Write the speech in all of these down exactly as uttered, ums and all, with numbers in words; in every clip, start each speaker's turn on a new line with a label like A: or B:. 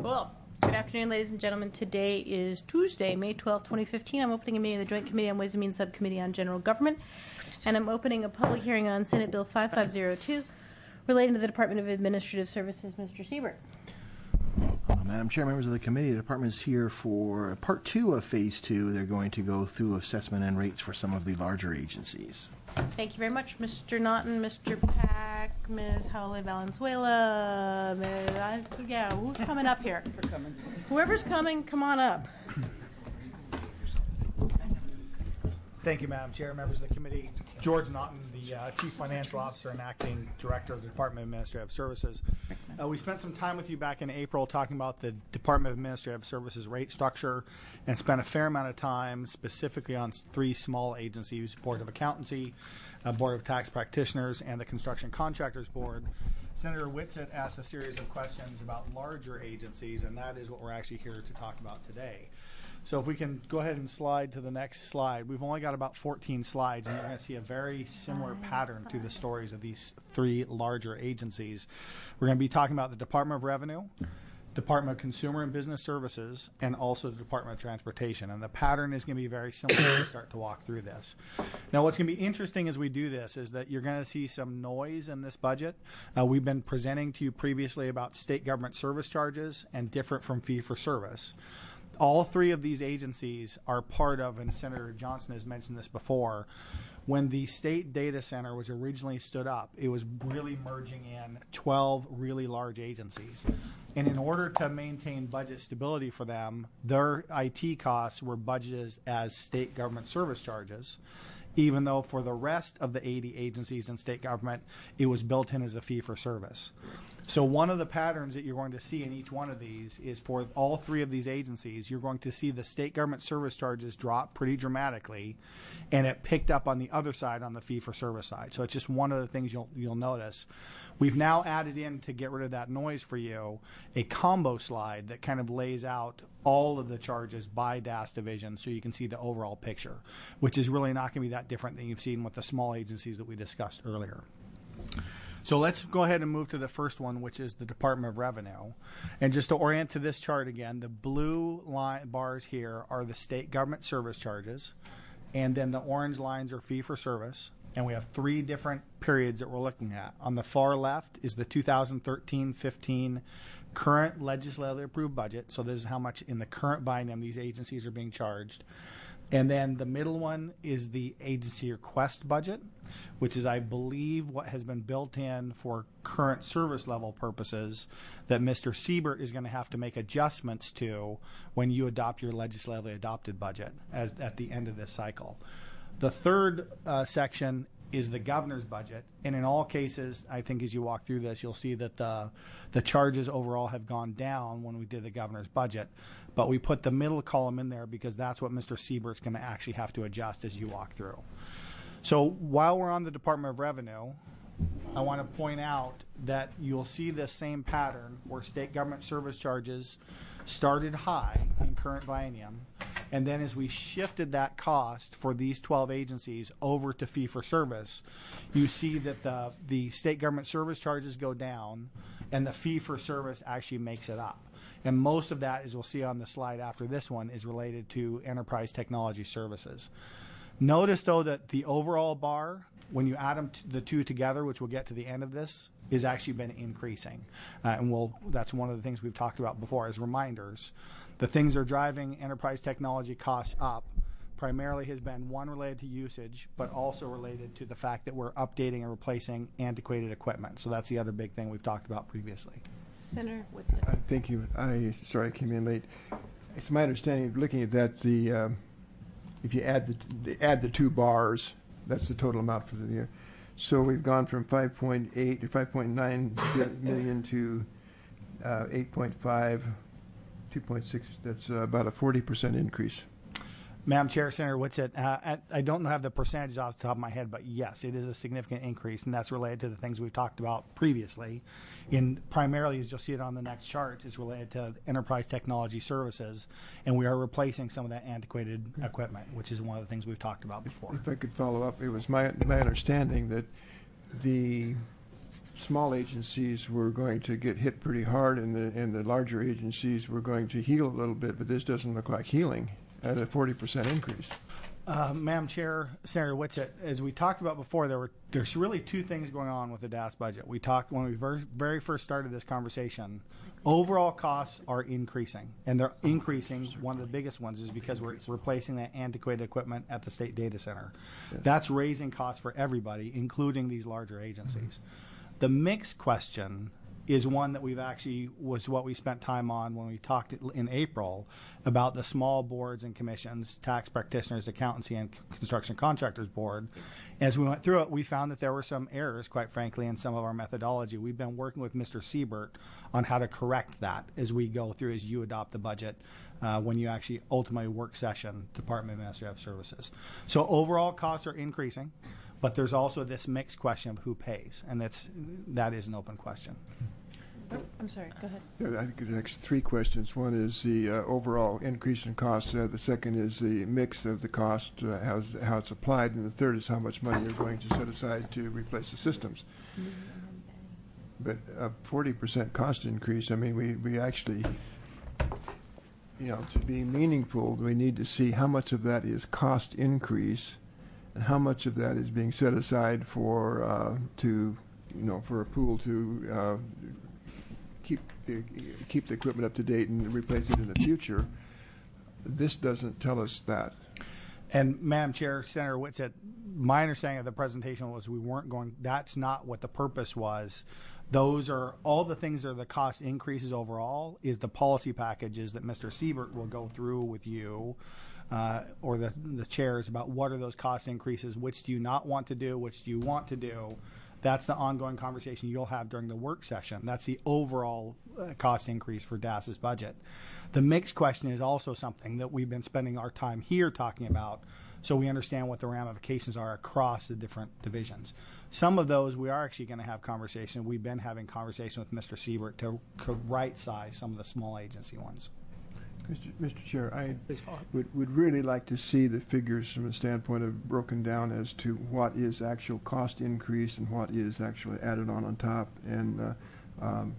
A: Cool. Good afternoon, ladies and gentlemen. Today is Tuesday, May twelfth, twenty fifteen. I'm opening a meeting of the Joint Committee on Ways and Means Subcommittee on General Government, and I'm opening a public hearing on Senate Bill five five zero two relating to the Department of Administrative Services. Mister Siebert.
B: Uh, Madam Chair, members of the committee, the department is here for part two of phase two. They're going to go through assessment and rates for some of the larger agencies.
A: Thank you very much, Mister Naughton, Mister Pack, Miz Howley Valenzuela. Miz, I, yeah, who's coming up here?
C: We're coming.
A: Whoever's coming, come on up.
C: Thank you, Madam Chair, members of the committee. George Naughton, the uh, Chief Financial Officer and Acting Director of the Department of Administrative Services. Uh, we spent some time with you back in April talking about the Department of Administrative Services rate structure and spent a fair amount of time specifically on three small agencies, Board of Accountancy, uh, Board of Tax Practitioners, and the Construction Contractors Board. Senator Whitsett asked a series of questions about larger agencies, and that is what we're actually here to talk about today. So if we can go ahead and slide to the next slide. We've only got about fourteen slides, and you're going to see a very similar pattern to the stories of these three larger agencies. We're going to be talking about the Department of Revenue, Department of Consumer and Business Services, and also the Department of Transportation. And the pattern is going to be very similar as we start to walk through this. Now, what's going to be interesting as we do this is that you're going to see some noise in this budget. Uh, we've been presenting to you previously about state government service charges and different from fee-for-service. All three of these agencies are part of, and Senator Johnson has mentioned this before, when the state data center was originally stood up, it was really merging in twelve really large agencies. And in order to maintain budget stability for them, their I T costs were budgeted as state government service charges, even though for the rest of the eighty agencies in state government, it was built in as a fee for service. So one of the patterns that you're going to see in each one of these is for all three of these agencies, you're going to see the state government service charges drop pretty dramatically, and it picked up on the other side on the fee for service side. So it's just one of the things you'll you'll notice. We've now added in, to get rid of that noise for you, a combo slide that kind of lays out all of the charges by D A S division so you can see the overall picture, which is really not going to be that different than you've seen with the small agencies that we discussed earlier. So let's go ahead and move to the first one, which is the Department of Revenue. And just to orient to this chart again, the blue line bars here are the state government service charges, and then the orange lines are fee for service. And we have three different periods that we're looking at. On the far left is the two thousand thirteen fifteen current legislatively approved budget. So this is how much in the current biennium these agencies are being charged. And then the middle one is the agency request budget, which is, I believe, what has been built in for current service level purposes that Mister Siebert is going to have to make adjustments to when you adopt your legislatively adopted budget as at the end of this cycle. The third uh, section is the governor's budget, and in all cases, I think as you walk through this, you'll see that the the charges overall have gone down when we did the governor's budget, but we put the middle column in there because that's what Mister Siebert's going to actually have to adjust as you walk through. So while we're on the Department of Revenue, I want to point out that you'll see this same pattern where state government service charges started high in current biennium, and then as we shifted that cost for these twelve agencies over to fee for service, you see that the the state government service charges go down and the fee for service actually makes it up. And most of that, as we'll see on the slide after this one, is related to enterprise technology services. Notice, though, that the overall bar, when you add them t- the two together, which we'll get to the end of this, has actually been increasing. Uh, and we'll, that's one of the things we've talked about before as reminders. The things that are driving enterprise technology costs up primarily has been one related to usage, but also related to the fact that we're updating and replacing antiquated equipment. So that's the other big thing we've talked about previously.
A: Senator Whitsett.
D: Uh, thank you. I sorry I came in late. It's my understanding, looking at that, the um, if you add the, the add the two bars, that's the total amount for the year. So we've gone from five point eight or five point nine million to uh, eight point five, two point six. That's uh, about a forty percent increase.
C: Madam Chair, Senator Whitsett, uh, I, I don't have the percentages off the top of my head, but yes, it is a significant increase, and that's related to the things we've talked about previously. In primarily, as you'll see it on the next chart, is related to enterprise technology services, and we are replacing some of that antiquated okay. equipment, which is one of the things we've talked about before.
D: If I could follow up, it was my my understanding that the small agencies were going to get hit pretty hard, and the and the larger agencies were going to heal a little bit. But this doesn't look like healing at a forty percent increase.
C: Uh, Madam Chair, Senator Whitsitt, as we talked about before, there were there's really two things going on with the D A S budget. We talked when we ver- very first started this conversation. Overall costs are increasing, and they're increasing. One of the biggest ones is because we're replacing that antiquated equipment at the state data center.
D: Yes.
C: That's raising costs for everybody, including these larger agencies. The mix question is one that we've actually was what we spent time on when we talked in April about the small boards and commissions, tax practitioners, accountancy, and construction contractors board. As we went through it, we found that there were some errors, quite frankly, in some of our methodology. We've been working with Mister Siebert on how to correct that as we go through, as you adopt the budget, uh, when you actually ultimately work session Department of Administrative Services. So overall costs are increasing, but there's also this mixed question of who pays, and that's that is an open question.
A: Oh, I'm sorry. Go ahead.
D: Yeah, I think there's actually three questions. One is the uh, overall increase in costs. Uh, the second is the mix of the cost, uh, how's, how it's applied. And the third is how much money you're going to set aside to replace the systems. But a forty percent cost increase, I mean, we, we actually, you know, to be meaningful, we need to see how much of that is cost increase and how much of that is being set aside for, uh, to, you know, for a pool to uh, keep keep the equipment up to date and replace it in the future. This doesn't tell us that.
C: And Madam Chair, Senator Whitsitt, my understanding of the presentation was we weren't going, that's not what the purpose was. Those are all the things that are the cost increases overall is the policy packages that Mister Siebert will go through with you uh, or the, the chairs about what are those cost increases, which do you not want to do, which do you want to do. That's the ongoing conversation you'll have during the work session. That's the overall uh, cost increase for DAS's budget. The mixed question is also something that we've been spending our time here talking about, so we understand what the ramifications are across the different divisions. Some of those we are actually going to have conversation. We've been having conversation with Mister Siebert to, to right-size some of the small agency ones.
D: Mister Mister Chair, I
C: Please follow.
D: would, would really like to see the figures from a standpoint of broken down as to what is actual cost increase and what is actually added on on top. And, uh, um,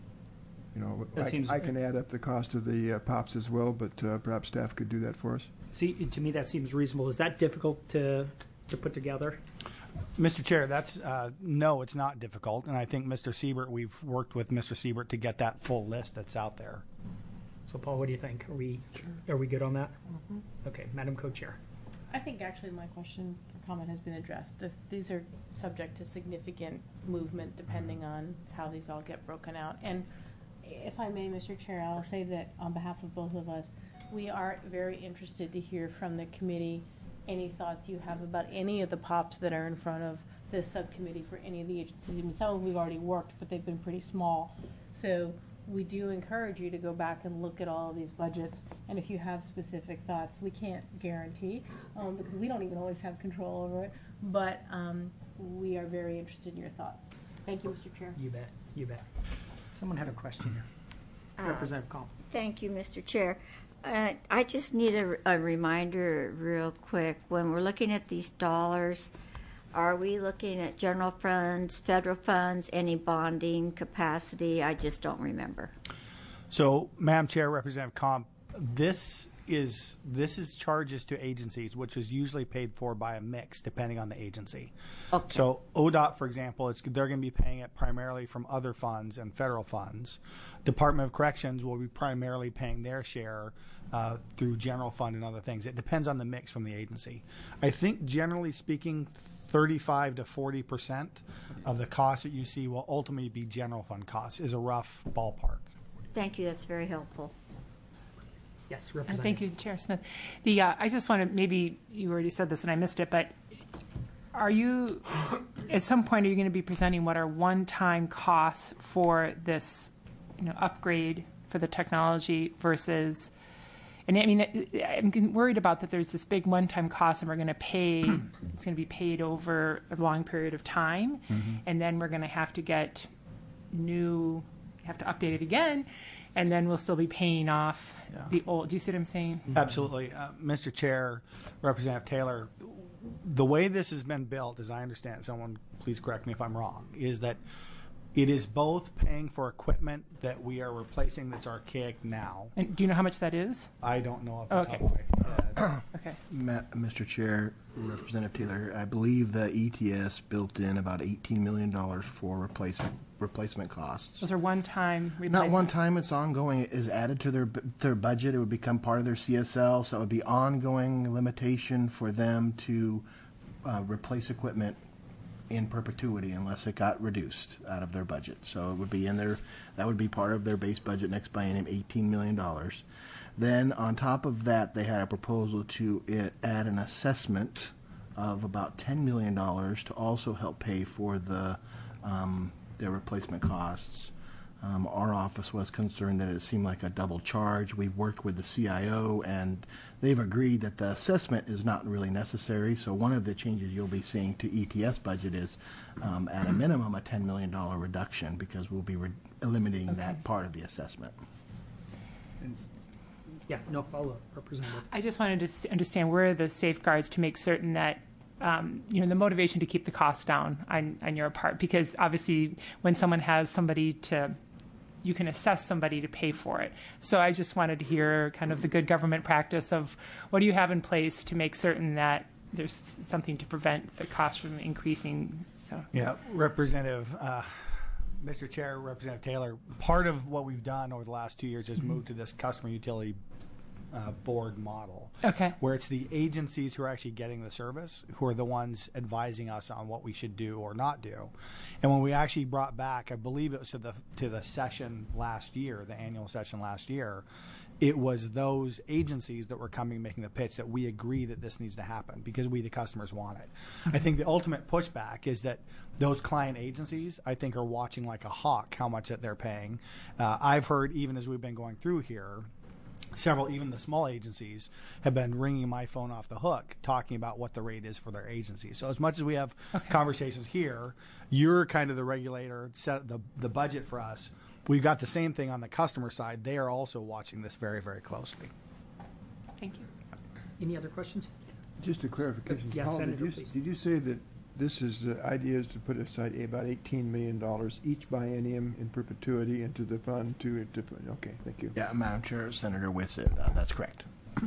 D: you know,
E: That
D: I,
E: seems-
D: I can add up the cost of the uh, POPs as well, but uh, perhaps staff could do that for us.
E: See, to me, that seems reasonable. Is that difficult to to put together?
C: Mister Chair, that's uh, no, it's not difficult, and I think Mister Siebert, we've worked with Mister Siebert to get that full list that's out there.
E: So, Paul, what do you think? Are we are we good on that? Okay, Madam Co-Chair.
A: I think actually my question or comment has been addressed. This, these are subject to significant movement depending on how these all get broken out. And if I may, Mister Chair, I'll say that on behalf of both of us, we are very interested to hear from the committee any thoughts you have about any of the POPs that are in front of this subcommittee for any of the agencies. I mean, some of them we've already worked, but they've been pretty small. So we do encourage you to go back and look at all of these budgets, and if you have specific thoughts, we can't guarantee, um, because we don't even always have control over it, but um, we are very interested in your thoughts. Thank you, Mister Chair.
E: You bet. You bet. Someone had a question here.
F: Uh,
E: Representative Call.
F: Thank you, Mister Chair. Uh, I just need a, a reminder real quick. When we're looking at these dollars, are we looking at general funds, federal funds, any bonding capacity? I just don't remember.
C: So, Madam Chair, Representative Comp, this is this is charges to agencies, which is usually paid for by a mix depending on the agency.
F: Okay.
C: So, O D O T, for example, it's, they're going to be paying it primarily from other funds and federal funds. Department of Corrections will be primarily paying their share uh, through general fund and other things. It depends on the mix from the agency. I think, generally speaking, thirty-five to forty percent of the costs that you see will ultimately be general fund costs, is a rough ballpark.
F: Thank you. That's very helpful.
E: Yes,
G: Uh,
E: Representative.
G: Thank you, Chair Smith. The uh, I just want to, maybe you already said this and I missed it, but are you, at some point, are you going to be presenting what are one-time costs for this, you know, upgrade for the technology versus, and I mean, I'm worried about that there's this big one-time cost and we're going to pay, it's going to be paid over a long period of time,
C: Mm-hmm.
G: and then we're going to have to get new, have to update it again, and then we'll still be paying off
C: Yeah.
G: the old. Do you see what I'm saying?
C: Absolutely. Uh, Mister Chair, Representative Taylor, the way this has been built, as I understand it, someone please correct me if I'm wrong, is that It is both paying for equipment that we are replacing that's archaic now.
G: And do you know how much that is?
C: I don't know off the
G: Okay.
C: top of my head.
G: Okay.
B: Ma- Mister Chair, Representative Taylor, I believe the E T S built in about eighteen million dollars for replacement replacement costs.
G: Those are one-time replacements.
B: Not one time, it's ongoing. It is added to their their budget. It would become part of their C S L, so it would be ongoing limitation for them to uh, replace equipment in perpetuity unless it got reduced out of their budget. So it would be in their, that would be part of their base budget next biennium, eighteen million dollars. Then on top of that, they had a proposal to uh, add an assessment of about ten million dollars to also help pay for the um, their replacement costs. Um, our office was concerned that it seemed like a double charge. We've worked with the C I O, and they've agreed that the assessment is not really necessary. So one of the changes you'll be seeing to E T S budget is, um, at a minimum, a ten million dollars reduction, because we'll be re- eliminating that part of the assessment.
E: Yeah, no follow-up, Representative.
G: I just wanted to s- understand where are the safeguards to make certain that, um, you know, the motivation to keep the costs down on, on your part, because obviously when someone has somebody to, you can assess somebody to pay for it. So I just wanted to hear kind of the good government practice of what do you have in place to make certain that there's something to prevent the cost from increasing. So
C: Yeah, Representative, uh, Mister Chair, Representative Taylor, part of what we've done over the last two years is move to this customer utility uh, board model.
G: Okay.
C: Where it's the agencies who are actually getting the service who are the ones advising us on what we should do or not do. And when we actually brought back, I believe it was to the to the session last year, the annual session last year, it was those agencies that were coming making the pitch that we agree that this needs to happen because we, the customers, want it. I think the ultimate pushback is that those client agencies, I think, are watching like a hawk how much that they're paying. Uh, I've heard, even as we've been going through here, several, even the small agencies, have been ringing my phone off the hook talking about what the rate is for their agency. So as much as we have okay. conversations here, you're kind of the regulator, set the, the budget for us. We've got the same thing on the customer side. They are also watching this very, very closely.
G: Thank you.
E: Any other questions?
D: Just a clarification.
E: Yes,
D: Paul,
E: Senator,
D: did you,
E: please.
D: did you say that this is, the idea is to put aside about eighteen million dollars each biennium in perpetuity into the fund to, to okay, thank you.
B: Yeah, Madam Chair, Senator Witt, uh, that's correct.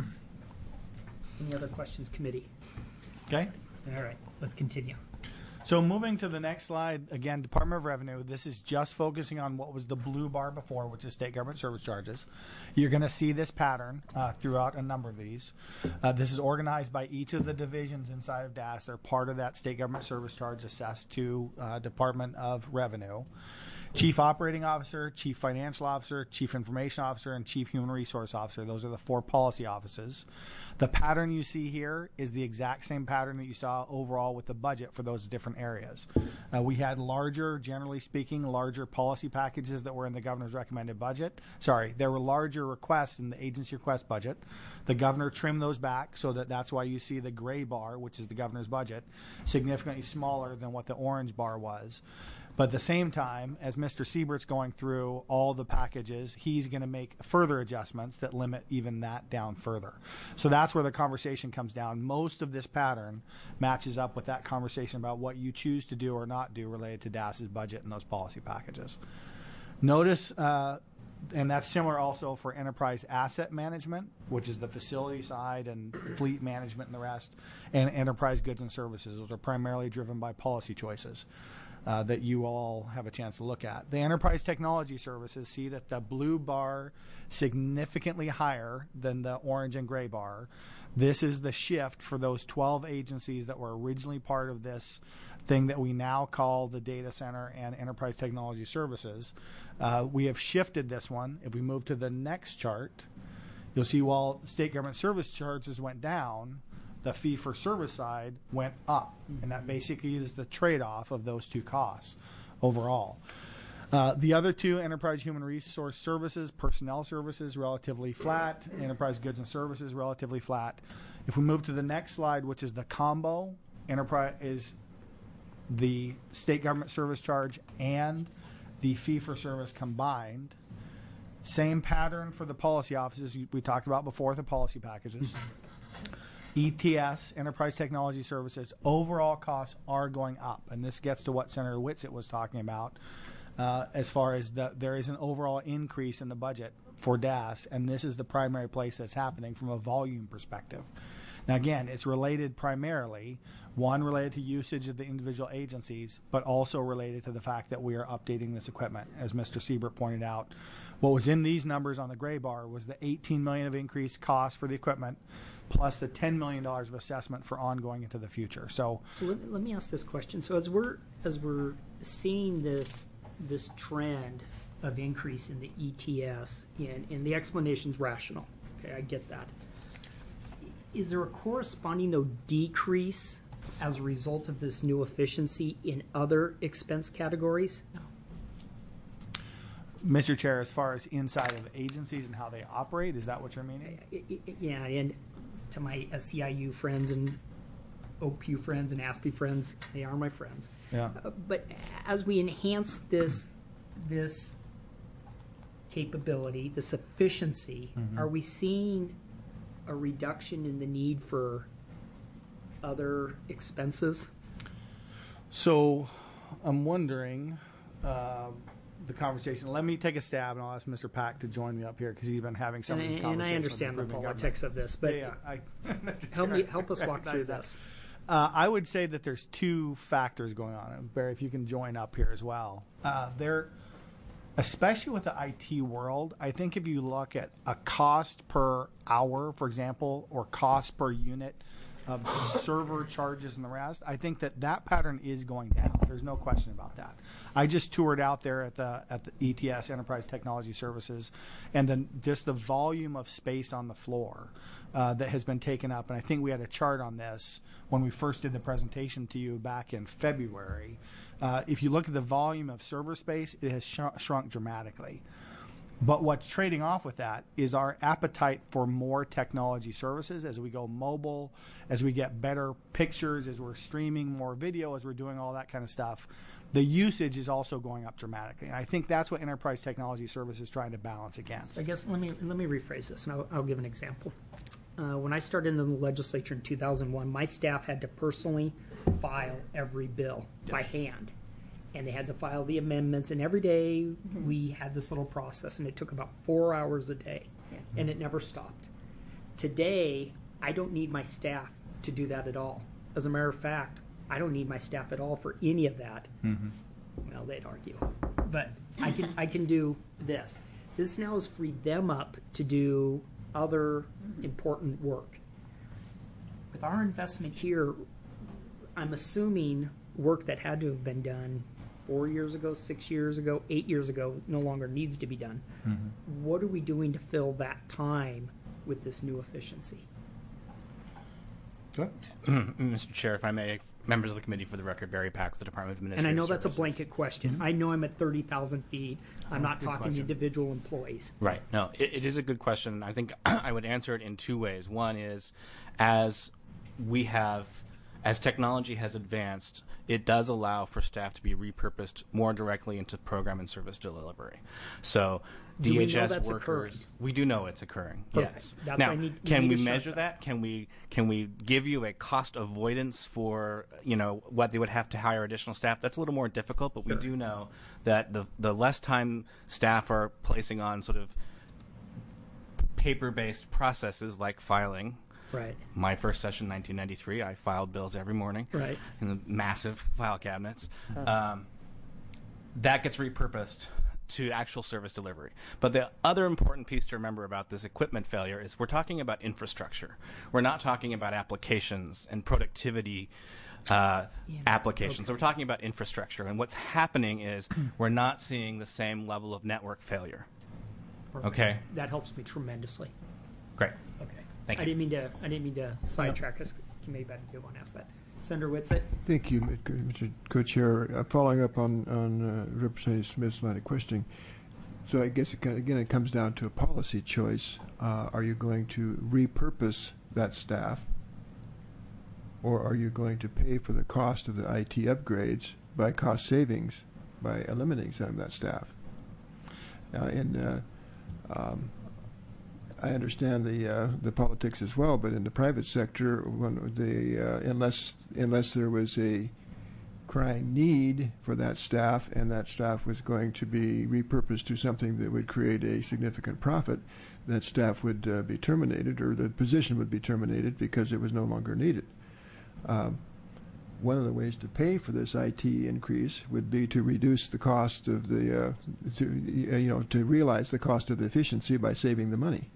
E: Any other questions, committee?
C: Okay.
E: All right, let's continue.
C: So moving to the next slide, again, Department of Revenue, this is just focusing on what was the blue bar before, which is state government service charges. You're going to see this pattern uh, throughout a number of these. Uh, this is organized by each of the divisions inside of D A S. They're part of that state government service charge assessed to uh, Department of Revenue. Chief Operating Officer, Chief Financial Officer, Chief Information Officer, and Chief Human Resource Officer. Those are the four policy offices. The pattern you see here is the exact same pattern that you saw overall with the budget for those different areas. Uh, we had larger, generally speaking, larger policy packages that were in the governor's recommended budget. Sorry, there were larger requests in the agency request budget. The governor trimmed those back so that that's why you see the gray bar, which is the governor's budget, significantly smaller than what the orange bar was. But at the same time, as Mister Siebert's going through all the packages, he's going to make further adjustments that limit even that down further. So that's where the conversation comes down. Most of this pattern matches up with that conversation about what you choose to do or not do related to D A S's budget and those policy packages. Notice, uh, and that's similar also for enterprise asset management, which is the facility side and fleet management and the rest, and enterprise goods and services. Those are primarily driven by policy choices. Uh, that you all have a chance to look at. The enterprise technology services see that the blue bar significantly higher than the orange and gray bar. This is the shift for those twelve agencies that were originally part of this thing that we now call the data center and enterprise technology services. Uh, we have shifted this one. If we move to the next chart, you'll see while state government service charges went down, the fee-for-service side went up, and that basically is the trade-off of those two costs overall. Uh, the other two, enterprise human resource services, personnel services, relatively flat. Enterprise goods and services, relatively flat. If we move to the next slide, which is the combo, enterprise is the state government service charge and the fee-for-service combined. Same pattern for the policy offices we talked about before, the policy packages. E T S, Enterprise Technology Services, overall costs are going up. And this gets to what Senator Whitsitt was talking about. uh, as far as the, there is an overall increase in the budget for D A S, and this is the primary place that's happening from a volume perspective. Now, again, it's related primarily, one, related to usage of the individual agencies, but also related to the fact that we are updating this equipment. As Mister Siebert pointed out, what was in these numbers on the gray bar was the eighteen million dollars of increased cost for the equipment, plus the ten million dollars of assessment for ongoing into the future. So,
E: So let, let me ask this question. So as we're as we're seeing this this trend of increase in the E T S, and, and the explanation's rational. Okay, I get that. Is there a corresponding though decrease as a result of this new efficiency in other expense categories?
C: Mister Chair, as far as inside of agencies and how they operate, is that what you're meaning?
E: I- I- Yeah, and to my S C I U friends and O P U friends and A S P E friends, they are my friends.
C: Yeah.
E: Uh, But as we enhance this, this capability, this efficiency, are we seeing a reduction in the need for other expenses?
C: So, I'm wondering uh, the conversation. Let me take a stab, and I'll ask Mister Pack to join me up here because he's been having some
E: And,
C: of these
E: and
C: conversations.
E: I
C: with
E: understand the
C: improving
E: politics
C: government.
E: of this, but
C: yeah, yeah, I, Mister
E: help
C: Chair,
E: me help us
C: I
E: walk through
C: recognize that.
E: this.
C: Uh, I would say that there's two factors going on. And Barry, if you can join up here as well. Uh, there, especially with the I T world, I think if you look at a cost per hour, for example, or cost per unit of server charges and the rest, I think that that pattern is going down. There's no question about that. I just toured out there at the at the E T S, Enterprise Technology Services, and then just the volume of space on the floor uh, that has been taken up. And I think we had a chart on this when we first did the presentation to you back in February. Uh, if you look at the volume of server space, it has sh- shrunk dramatically. But what's trading off with that is our appetite for more technology services as we go mobile, as we get better pictures, as we're streaming more video, as we're doing all that kind of stuff. The usage is also going up dramatically. And I think that's what Enterprise Technology Services is trying to balance against.
E: I guess let me let me rephrase this, and I'll, I'll give an example. Uh, when I started in the legislature in two thousand one, my staff had to personally file every bill by hand, and they had to file the amendments. And every day mm-hmm. we had this little process, and it took about four hours a day, yeah. and it never stopped. Today, I don't need my staff to do that at all. As a matter of fact, I don't need my staff at all for any of that. Mm-hmm. Well, they'd argue, but I can I can do this. This now has freed them up to do other important work. With our investment here, I'm assuming work that had to have been done four years ago, six years ago, eight years ago no longer needs to be done. Mm-hmm. What are we doing to fill that time with this new efficiency?
H: Mister Chair, if I may, members of the committee, for the record, Barry Pack with the Department of
E: And
H: Administrative
E: I know
H: Services.
E: that's a blanket question. Mm-hmm. I know I'm at thirty thousand feet. I'm not
D: good
E: talking
D: question.
E: individual employees.
H: Right. No, it, it is a good question. I think I would answer it in two ways. One is, as we have, as technology has advanced, it does allow for staff to be repurposed more directly into program and service delivery. So
E: Do we know
H: D H S
E: that's
H: workers,
E: occurring?
H: we do know it's occurring.
E: Perfect.
H: Yes.
E: That's
H: now,
E: why I need- we
H: can
E: need
H: we
E: to show
H: measure
E: that.
H: that? Can we can we give you a cost avoidance for you know what they would have to hire additional staff? That's a little more difficult, but
E: Sure.
H: we do know that the the less time staff are placing on sort of paper-based processes like filing.
E: Right.
H: My first session, nineteen ninety-three, I filed bills every morning
E: Right.
H: in the massive file cabinets. Um, that gets repurposed to actual service delivery. But the other important piece to remember about this equipment failure is we're talking about infrastructure. We're not talking about applications and productivity uh,
E: Yeah.
H: applications.
E: Okay.
H: We're talking about infrastructure. And what's happening is we're not seeing the same level of network failure.
E: Perfect.
H: Okay.
E: That helps me tremendously.
H: Great.
E: Okay.
H: Thank
E: I
H: you.
E: didn't mean to. I didn't mean to sidetrack us. Maybe I did want to ask that. Senator Whitsitt.
D: Thank you, Mister Co-Chair. Uh, following up on, on uh, Representative Smith's line of questioning, so I guess, it, kind of- again, it comes down to a policy choice. Uh, are you going to repurpose that staff, or are you going to pay for the cost of the I T upgrades by cost savings by eliminating some of that staff? Uh, and uh, um, I understand the uh, the politics as well, but in the private sector, when the uh, unless unless there was a crying need for that staff, and that staff was going to be repurposed to something that would create a significant profit, that staff would uh, be terminated, or the position would be terminated because it was no longer needed. Um, one of the ways to pay for this I T increase would be to reduce the cost of the, uh, to, you know, to realize the cost of the efficiency by saving the money.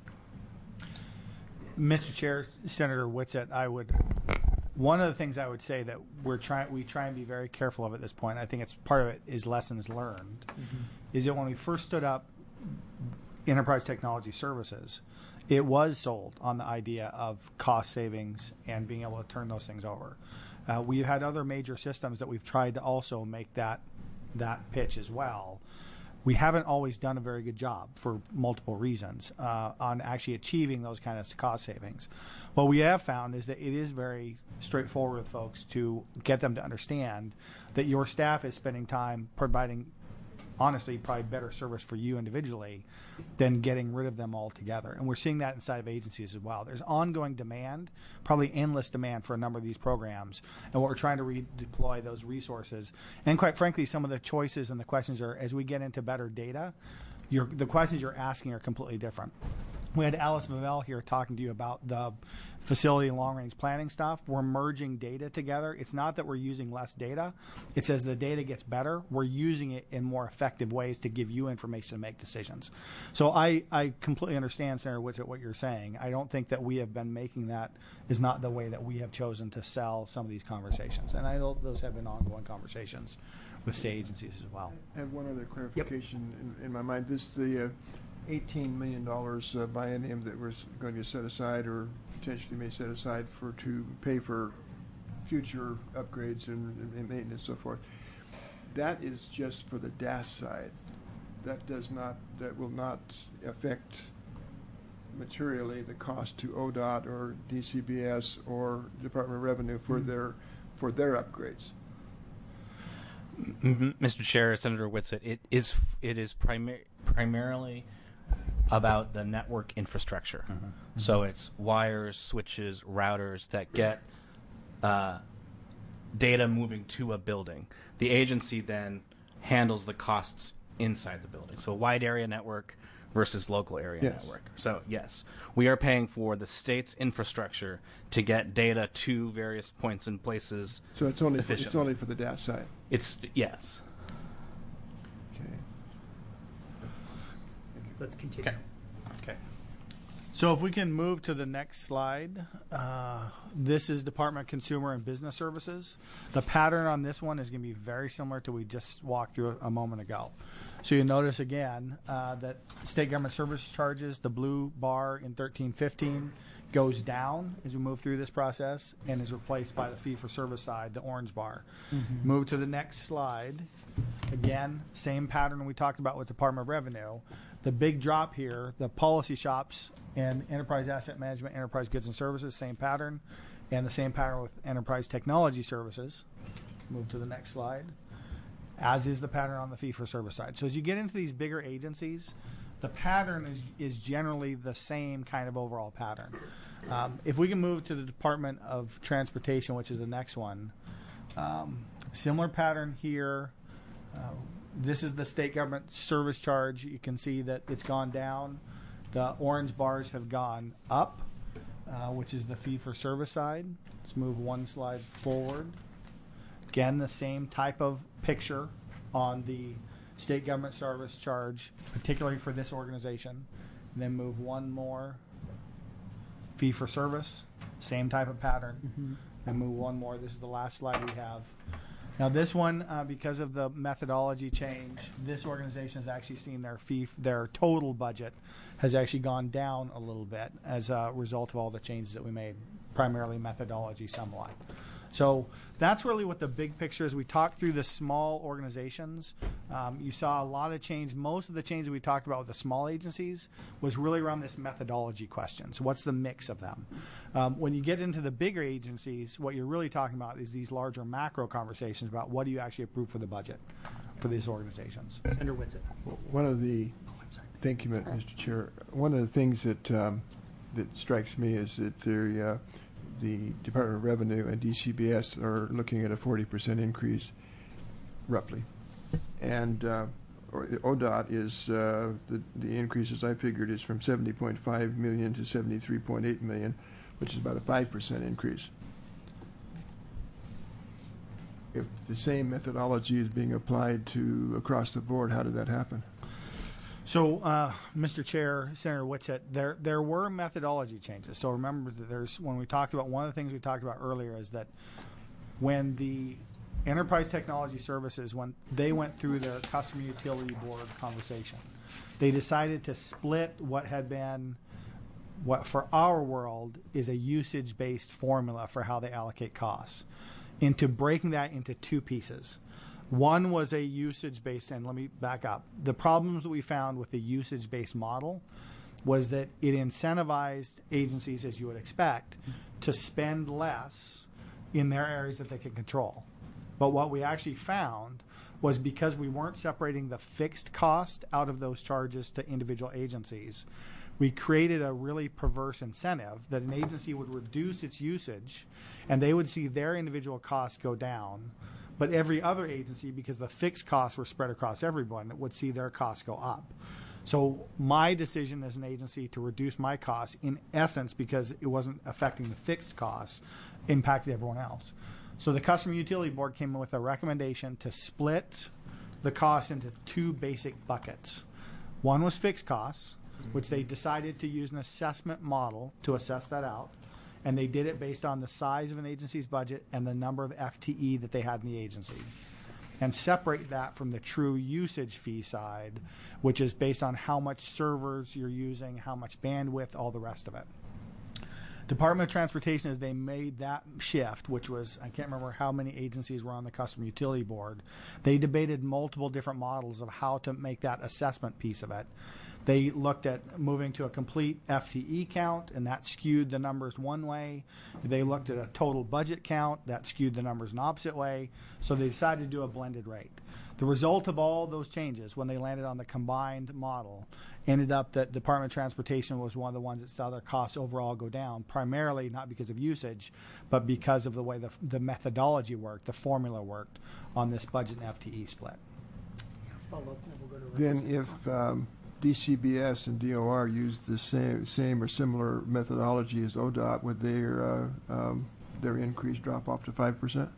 C: Mister Chair, Senator Whitsett, I would. One of the things I would say that we're trying, we try and be very careful of at this point. I think it's part of it is lessons learned. Mm-hmm. Is that when we first stood up Enterprise Technology Services, it was sold on the idea of cost savings and being able to turn those things over. Uh, we've had other major systems that we've tried to also make that that pitch as well. We haven't always done a very good job for multiple reasons uh, on actually achieving those kind of cost savings. What we have found is that it is very straightforward with folks to get them to understand that your staff is spending time providing, honestly, probably better service for you individually than getting rid of them altogether. And we're seeing that inside of agencies as well. There's ongoing demand, probably endless demand for a number of these programs. And what we're trying to redeploy those resources. And quite frankly, some of the choices and the questions are, as we get into better data, you're, the questions you're asking are completely different. We had Alice Vavell here talking to you about the facility and long-range planning stuff. We're merging data together. It's not that we're using less data. It's as the data gets better, we're using it in more effective ways to give you information to make decisions. So I, I completely understand, Senator Whitsett, what you're saying. I don't think that we have been making that is not the way that we have chosen to sell some of these conversations. And I know those have been ongoing conversations with state agencies as well.
D: I have one other clarification yep. in, in my mind. This the uh, eighteen million dollars uh, biennium that we're going to set aside, or potentially may set aside for to pay for future upgrades and, and maintenance and so forth. That is just for the D A S side. That does not, that will not affect materially the cost to O D O T or D C B S or Department of Revenue for mm-hmm. their for their upgrades.
H: Mister Chair, Senator Whitsett, it is it is primar- primarily about the network infrastructure. Mm-hmm. Mm-hmm. So it's wires, switches, routers that get uh, data moving to a building. The agency then handles the costs inside the building. So wide area network versus local area
D: yes.
H: network. So yes, we are paying for the state's infrastructure to get data to various points and places.
D: So it's only for, it's only for the D A S side.
H: It's yes.
D: Okay.
E: Let's continue.
H: Okay.
C: Okay. So if we can move to the next slide, uh, this is Department of Consumer and Business Services. The pattern on this one is going to be very similar to what we just walked through a, a moment ago. So you notice again uh, that state government service charges, the blue bar in thirteen fifteen, goes down as we move through this process and is replaced by the fee-for-service side, the orange bar. Mm-hmm. Move to the next slide. Again, same pattern we talked about with Department of Revenue. The big drop here, the policy shops and Enterprise Asset Management, Enterprise Goods and Services, same pattern, and the same pattern with Enterprise Technology Services. Move to the next slide. As is the pattern on the fee-for-service side. So as you get into these bigger agencies, the pattern is, is generally the same kind of overall pattern. Um, if we can move to the Department of Transportation, which is the next one, um, similar pattern here. Uh, this is the state government service charge. You can see that it's gone down. The orange bars have gone up, uh, which is the fee-for-service side. Let's move one slide forward. Again, the same type of picture on the state government service charge, particularly for this organization. And then move one more. Fee for service, same type of pattern. Mm-hmm. And move one more. This is the last slide we have. Now this one, uh, because of the methodology change, this organization has actually seen their fee, their total budget has actually gone down a little bit as a result of all the changes that we made, primarily methodology somewhat. So that's really what the big picture is. We talked through the small organizations. Um, you saw a lot of change. Most of the change that we talked about with the small agencies was really around this methodology question. So what's the mix of them? Um, when you get into the bigger agencies, what you're really talking about is these larger macro conversations about what do you actually approve for the budget for these organizations.
E: Senator Whitsett.
D: One of the, thank you, Mister Chair. One of the things that um, that strikes me is that there. Uh, the Department of Revenue and D C B S are looking at a forty percent increase, roughly. And uh, or O D O T is, uh, the, the increases I figured is from seventy point five million to seventy-three point eight million, which is about a five percent increase. If the same methodology is being applied to across the board, how did that happen?
C: So, uh, Mister Chair, Senator Whitsett, there there were methodology changes. So remember that there's when we talked about one of the things we talked about earlier is that when the Enterprise Technology Services, when they went through the Customer Utility Board conversation, they decided to split what had been what for our world is a usage-based formula for how they allocate costs into breaking that into two pieces. One was a usage-based, and let me back up. The problems that we found with the usage-based model was that it incentivized agencies, as you would expect, to spend less in their areas that they can control. But what we actually found was because we weren't separating the fixed cost out of those charges to individual agencies, we created a really perverse incentive that an agency would reduce its usage and they would see their individual costs go down. But every other agency, because the fixed costs were spread across everyone, would see their costs go up. So my decision as an agency to reduce my costs, in essence, because it wasn't affecting the fixed costs, impacted everyone else. So the Customer Utility Board came in with a recommendation to split the costs into two basic buckets. One was fixed costs, which they decided to use an assessment model to assess that out. And they did it based on the size of an agency's budget and the number of F T E that they had in the agency. And separate that from the true usage fee side, which is based on how much servers you're using, how much bandwidth, all the rest of it. Department of Transportation, as they made that shift, which was, I can't remember how many agencies were on the Customer Utility Board, they debated multiple different models of how to make that assessment piece of it. They looked at moving to a complete F T E count, and that skewed the numbers one way. They looked at a total budget count, that skewed the numbers an opposite way. So they decided to do a blended rate. The result of all those changes, when they landed on the combined model, ended up that Department of Transportation was one of the ones that saw their costs overall go down, primarily not because of usage, but because of the way the, the methodology worked, the formula worked on this budget and F T E split.
E: Follow up, and we'll go to
D: Then if um, D C B S and D O R used the same same or similar methodology as O D O T, would their uh, um, their increase drop off to five percent?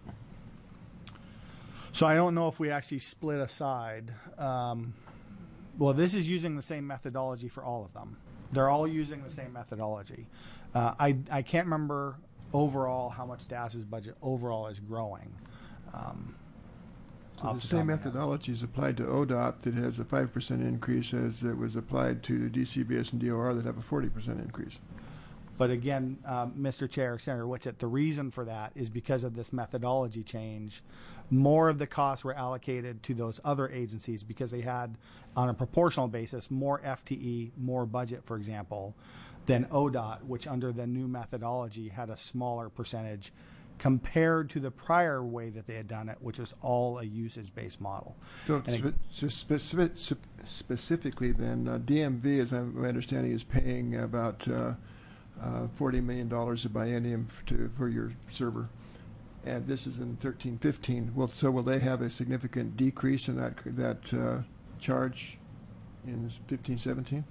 C: So I don't know if we actually split aside. Um, well, this is using the same methodology for all of them. They're all using the same methodology. Uh, I I can't remember overall how much DAS's budget overall is growing. Um,
D: So
C: off
D: the
C: the
D: same
C: top of my head.
D: methodology is applied to O D O T that has a five percent increase as it was applied to D C B S and D O R that have a forty percent increase.
C: But again, um, Mister Chair, Senator Whitsett, the reason for that is because of this methodology change. More of the costs were allocated to those other agencies because they had, on a proportional basis, more F T E, more budget, for example, than O D O T, which under the new methodology had a smaller percentage compared to the prior way that they had done it, which was all a usage-based model.
D: So,
C: And it-
D: spe- so specific, specifically then, uh, D M V, as I'm, my understanding, is paying about uh, uh, forty million dollars a biennium f- to, for your server. And this is in thirteen fifteen. Well, so will they have a significant decrease in that that uh, charge in fifteen seventeen?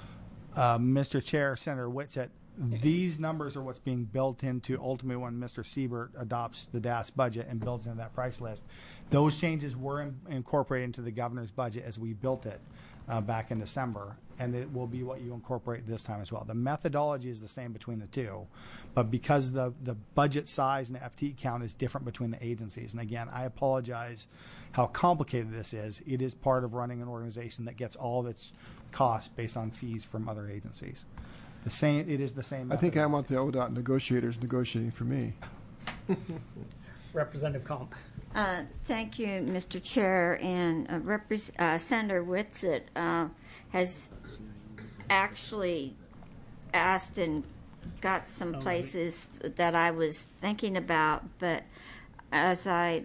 C: Uh, Mister Chair, Senator Whitsett, these numbers are what's being built into ultimately when Mister Siebert adopts the D A S budget and builds into that price list. Those changes were in, incorporated into the governor's budget as we built it uh, back in December, and it will be what you incorporate this time as well. The methodology is the same between the two, but because the, the budget size and the F T E count is different between the agencies, and again, I apologize how complicated this is. It is part of running an organization that gets all of its costs based on fees from other agencies. The same, it is the same.
D: I think I
C: methodology.
D: want the O D O T negotiators negotiating for me.
E: Representative Comp.
F: Uh, Thank you, Mister Chair, and uh, Repres- uh, Senator Whitsett uh, has actually asked and got some places that I was thinking about, but as I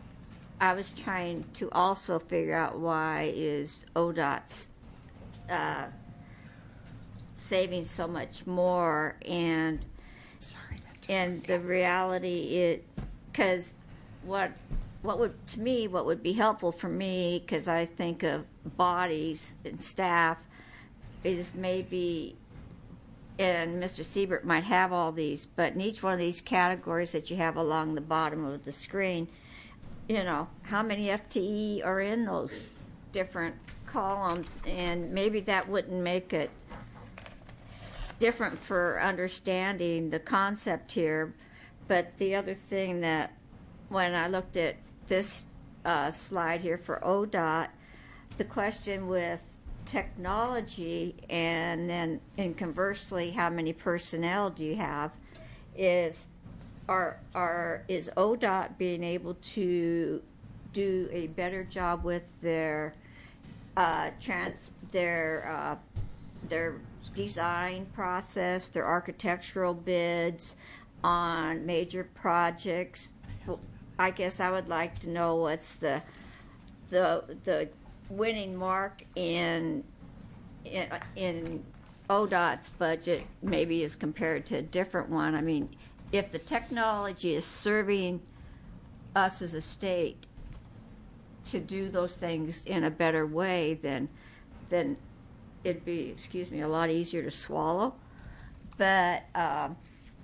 F: I was trying to also figure out why is O D O T's uh, saving so much more, and and the reality it because what what would to me what would be helpful for me, because I think of bodies and staff, is maybe, and Mister Siebert might have all these, but in each one of these categories that you have along the bottom of the screen, you know, how many F T E are in those different columns, and maybe that wouldn't make it different for understanding the concept here. But the other thing that when I looked at this uh, slide here for O D O T, the question with technology and then and conversely how many personnel do you have is are are is O D O T being able to do a better job with their uh, trans their uh, their design process, their architectural bids on major projects. I guess I would like to know what's the the the winning mark in in, in O D O T's budget, maybe as compared to a different one. I mean, if the technology is serving us as a state to do those things in a better way, then then it'd be, excuse me, a lot easier to swallow. But um,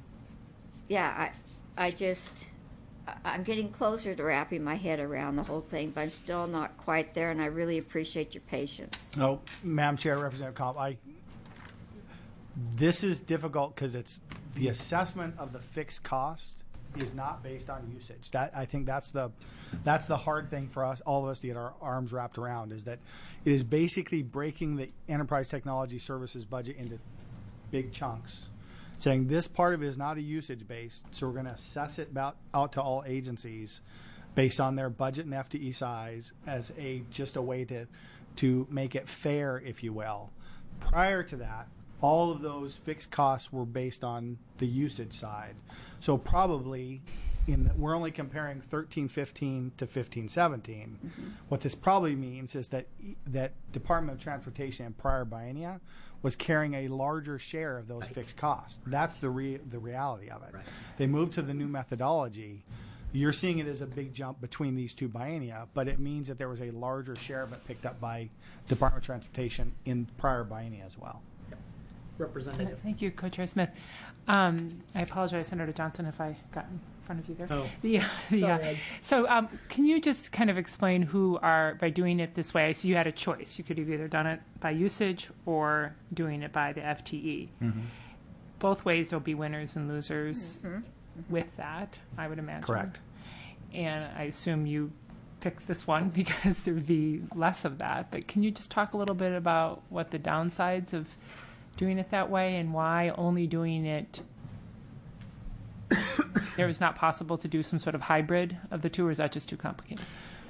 F: yeah, I I just I'm getting closer to wrapping my head around the whole thing, but I'm still not quite there, and I really appreciate your patience.
C: No, Madam Chair, Representative Kopp, I, this is difficult because it's the assessment of the fixed cost is not based on usage. That I think that's the that's the hard thing for us, all of us, to get our arms wrapped around, is that it is basically breaking the enterprise technology services budget into big chunks, saying this part of it is not a usage based, so we're going to assess it about, out to all agencies based on their budget and F T E size as a just a way to to make it fair, if you will. Prior to that, all of those fixed costs were based on the usage side. So probably in the, we're only comparing thirteen fifteen to fifteen seventeen. Mm-hmm. What this probably means is that that Department of Transportation in prior biennia was carrying a larger share of those right. fixed costs. That's the re, the reality of it. Right. They moved to the new methodology. You're seeing it as a big jump between these two biennia, but it means that there was a larger share of it picked up by Department of Transportation in prior biennia as well.
E: Representative.
G: Thank you, Co-Chair Smith. Um, I apologize, Senator Johnson, if I got in front of you there.
E: Oh,
G: the, the,
E: sorry.
G: Uh, so um, can you just kind of explain who are, by doing it this way, so you had a choice. You could have either done it by usage or doing it by the F T E. Mm-hmm. Both ways there'll be winners and losers mm-hmm. with that, I would imagine.
C: Correct.
G: And I assume you picked this one because there would be less of that. But can you just talk a little bit about what the downsides of doing it that way and why only doing it there was not possible to do some sort of hybrid of the two, or is that just too complicated?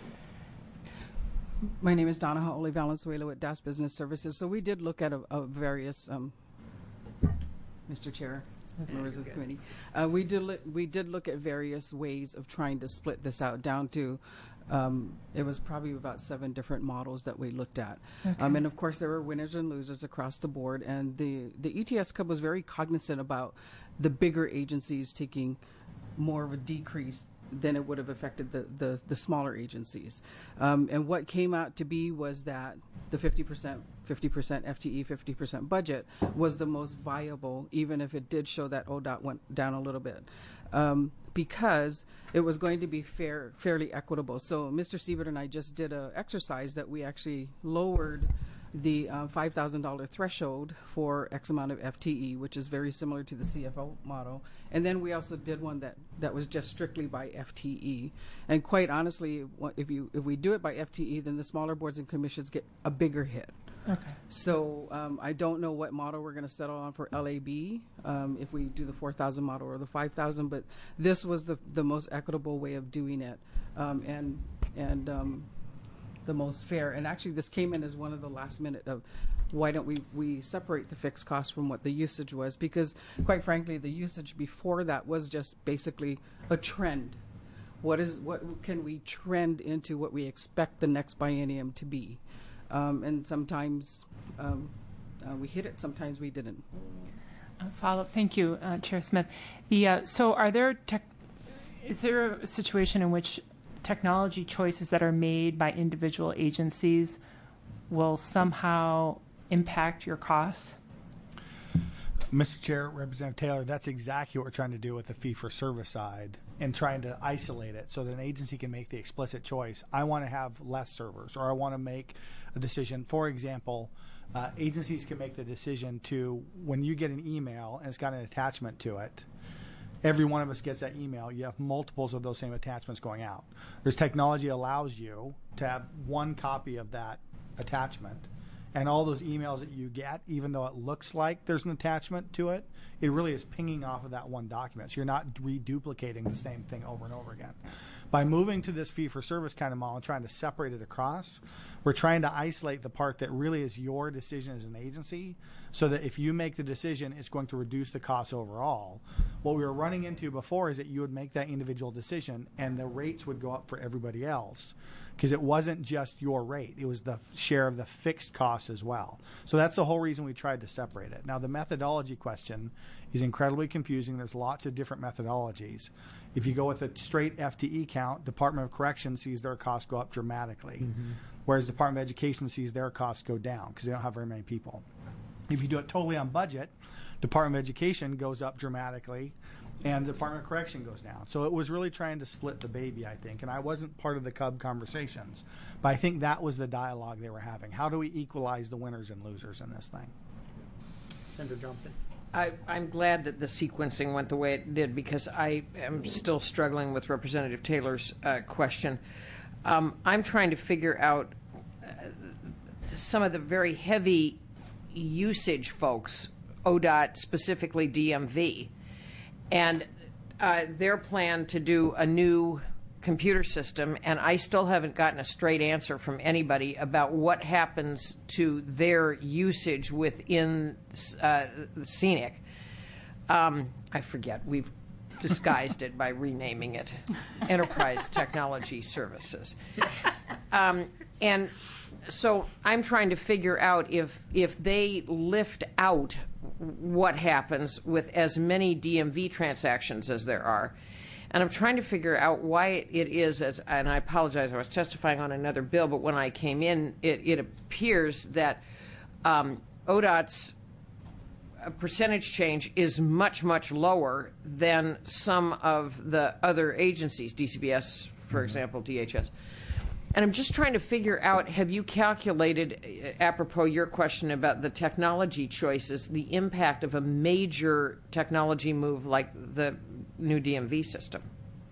I: My name is Donna Hawley Valenzuela with D A S Business Services. So we did look at a, a various, um, Mister Chair, members of the committee, uh, we did li- we did look at various ways of trying to split this out down to. Um, it was probably about seven different models that we looked at. Okay. Um, and of course, there were winners and losers across the board. And the, the E T S C U B was very cognizant about the bigger agencies taking more of a decrease than it would have affected the, the, the smaller agencies. Um, and what came out to be was that the fifty percent, fifty percent F T E, fifty percent budget was the most viable, even if it did show that O D O T went down a little bit. Um, because it was going to be fair, fairly equitable. So Mister Siebert and I just did an exercise that we actually lowered the uh, five thousand dollars threshold for X amount of F T E, which is very similar to the C F O model. And then we also did one that, that was just strictly by F T E. And quite honestly, if you if we do it by F T E, then the smaller boards and commissions get a bigger hit.
G: Okay.
I: So um, I don't know what model we're going to settle on for L A B, um, if we do the four thousand model or the five thousand, but this was the the most equitable way of doing it, um, and and um, the most fair. And actually, this came in as one of the last minute of why don't we, we separate the fixed cost from what the usage was, because quite frankly, the usage before that was just basically a trend. What is what can we trend into what we expect the next biennium to be? Um, and sometimes um, uh, we hit it, sometimes we didn't.
G: Follow up. Thank you, uh, Chair Smith. The uh, so are there tech, is there a situation in which technology choices that are made by individual agencies will somehow impact your costs?
C: Mister Chair, Representative Taylor, that's exactly what we're trying to do with the fee-for-service side and trying to isolate it so that an agency can make the explicit choice. I want to have less servers, or I want to make a decision. For example, uh, agencies can make the decision to, when you get an email and it's got an attachment to it, every one of us gets that email. You have multiples of those same attachments going out. There's technology that allows you to have one copy of that attachment, and all those emails that you get, even though it looks like there's an attachment to it, it really is pinging off of that one document. So you're not reduplicating the same thing over and over again. By moving to this fee-for-service kind of model and trying to separate it across, we're trying to isolate the part that really is your decision as an agency, so that if you make the decision, it's going to reduce the cost overall. What we were running into before is that you would make that individual decision and the rates would go up for everybody else, because it wasn't just your rate. It was the share of the fixed costs as well. So that's the whole reason we tried to separate it. Now, the methodology question is incredibly confusing. There's lots of different methodologies. If you go with a straight F T E count, Department of Corrections sees their costs go up dramatically, mm-hmm. whereas Department of Education sees their costs go down because they don't have very many people. If you do it totally on budget, Department of Education goes up dramatically, and the Department of Correction goes down. So it was really trying to split the baby, I think. And I wasn't part of the C U B conversations, but I think that was the dialogue they were having. How do we equalize the winners and losers in this thing?
E: Senator Johnson.
J: I, I'm glad that the sequencing went the way it did, because I am still struggling with Representative Taylor's uh, question. Um, I'm trying to figure out uh, some of the very heavy usage folks, O D O T, specifically D M V, and uh, their plan to do a new computer system, and I still haven't gotten a straight answer from anybody about what happens to their usage within uh, Scenic. Um, I forget. We've disguised it by renaming it Enterprise Technology Services. Um, and so I'm trying to figure out if if they lift out what happens with as many D M V transactions as there are. And I'm trying to figure out why it is, as, and I apologize, I was testifying on another bill, but when I came in, it, it appears that um, O D O T's percentage change is much, much lower than some of the other agencies, D C B S, for example, D H S. And I'm just trying to figure out, have you calculated, apropos your question about the technology choices, the impact of a major technology move like the new D M V system?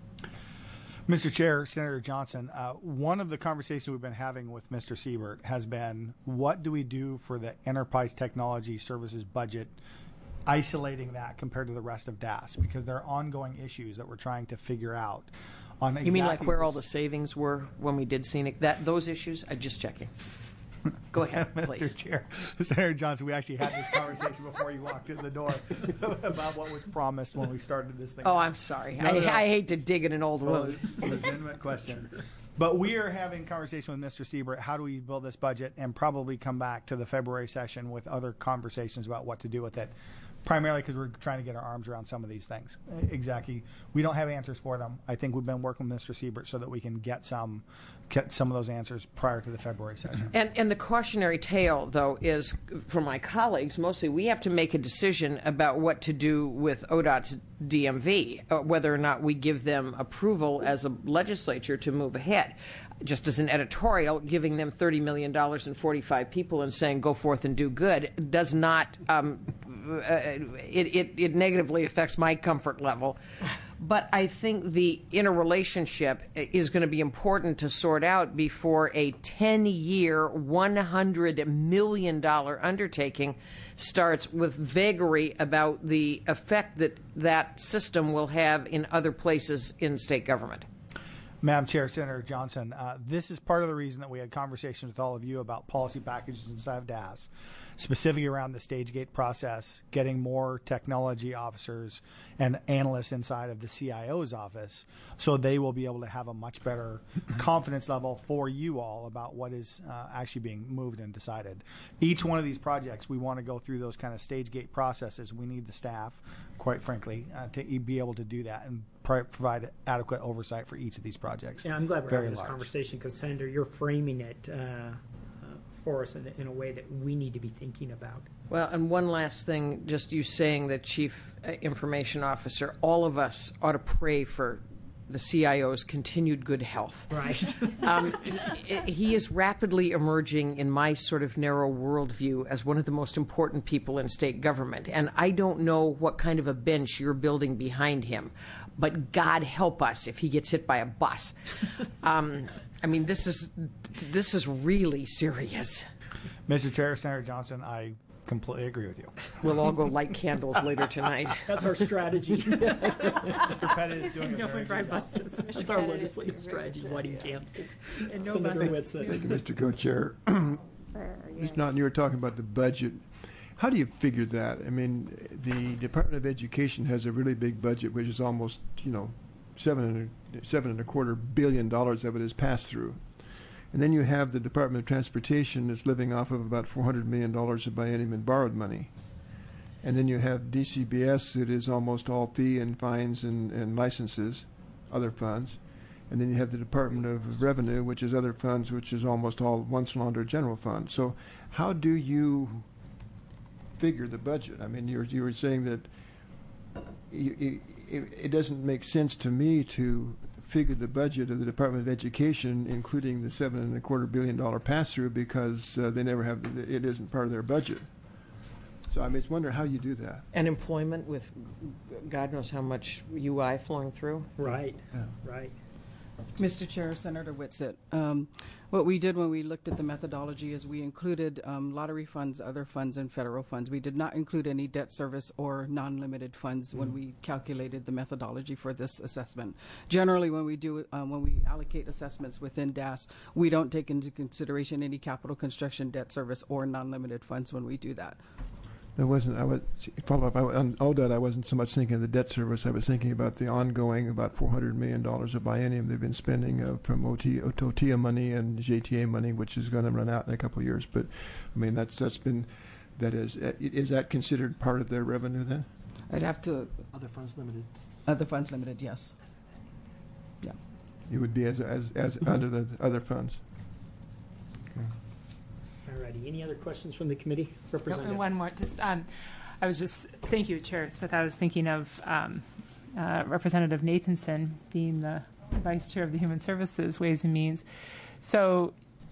C: Mister Chair, Senator Johnson, uh, one of the conversations we've been having with Mister Siebert has been, what do we do for the Enterprise Technology Services budget, isolating that compared to the rest of D A S? Because there are ongoing issues that we're trying to figure out. On exactly
J: you mean like where
C: this.
J: all the savings were when we did Scenic? That those issues? I'm just checking. Go ahead, please.
C: Mister Chair, Senator Johnson, we actually had this conversation before you walked in the door about what was promised when we started this thing.
J: Oh, I'm sorry.
C: No,
J: I,
C: no, no.
J: I hate to dig in an old
C: Well,
J: wound.
C: legitimate question. But we are having conversation with Mister Siebert. How do we build this budget, and probably come back to the February session with other conversations about what to do with it. Primarily because we're trying to get our arms around some of these things. Exactly. We don't have answers for them. I think we've been working with Mister Siebert so that we can get some get some of those answers prior to the February session.
J: And, and the cautionary tale, though, is for my colleagues, mostly we have to make a decision about what to do with O D O T's D M V, uh, whether or not we give them approval as a legislature to move ahead. Just as an editorial, giving them thirty million dollars and forty-five people and saying go forth and do good does not, um, uh, it, it, it negatively affects my comfort level. But I think the interrelationship is going to be important to sort out before a ten-year, one hundred million dollars undertaking starts with vagary about the effect that that system will have in other places in state government.
C: Madam Chair, Senator Johnson, uh, this is part of the reason that we had conversations with all of you about policy packages inside of D A S, specifically around the stage gate process, getting more technology officers and analysts inside of the C I O's office, so they will be able to have a much better confidence level for you all about what is uh, actually being moved and decided. Each one of these projects, we want to go through those kind of stage gate processes. We need the staff, quite frankly, uh, to e- be able to do that and pro- provide adequate oversight for each of these projects.
E: Yeah, I'm glad we're
C: Very
E: having this
C: large.
E: conversation because, Senator, you're framing it uh, uh, for us in, in a way that we need to be thinking about.
J: Well, and one last thing, just you saying that Chief uh, Information Officer, all of us ought to pray for the C I O's continued good health.
E: Right.
J: um, i- he is rapidly emerging in my sort of narrow worldview as one of the most important people in state government. And I don't know what kind of a bench you're building behind him, but God help us if he gets hit by a bus. Um, I mean, this is this is really serious.
C: Mister Chair, Senator Johnson, I completely agree with you.
J: We'll all go light candles later tonight.
E: That's our strategy.
C: Mister Pettit is doing a
E: No
C: very
E: one drive
C: good job.
E: buses. That's our legislative strategy, lighting candles. And no
G: Senator
E: buses.
G: Whitson.
D: Thank you, Mister Co-Chair. Mister Naughton, you were talking about the budget. How do you figure that? I mean, the Department of Education has a really big budget, which is almost, you know, seven and a, seven and a quarter billion dollars of it is passed through. And then you have the Department of Transportation that's living off of about four hundred million dollars of biennium and borrowed money. And then you have D C B S that is almost all fee and fines and, and licenses, other funds. And then you have the Department of Revenue, which is other funds, which is almost all once laundered general fund. So how do you figure the budget? I mean, you were, you were saying that you, you, it, it doesn't make sense to me to figure the budget of the Department of Education, including the seven and a quarter billion dollar pass-through, because uh, they never have, the, it isn't part of their budget. So I mean, it's wonder how you do that.
J: And employment with God knows how much U I flowing through.
E: Right,
D: Yeah.
E: right.
I: Mister Chair, Senator Whitsitt, um, what we did when we looked at the methodology is we included um, lottery funds, other funds, and federal funds. We did not include any debt service or non-limited funds when we calculated the methodology for this assessment. Generally, when we do um, when we allocate assessments within D A S, we don't take into consideration any capital construction, debt service, or non-limited funds when we do that.
D: I wasn't. I was follow up I, on O D O T. I wasn't so much thinking of the debt service. I was thinking about the ongoing about four hundred million dollars of biennium they've been spending uh, from O T, O T A money and J T A money, which is going to run out in a couple of years. But I mean, that's that's been that is is that considered part of their revenue then?
I: I'd have to
B: Other funds limited.
I: other funds limited, yes. Yeah.
D: It would be as as as under the other funds.
E: Alrighty. Any other questions from the committee?
G: Oh,
E: Representative.
G: and one more. Just, um, I was just, thank you, Chair Smith. I was thinking of um, uh, Representative Nathanson being the Vice Chair of the Human Services Ways and Means. So,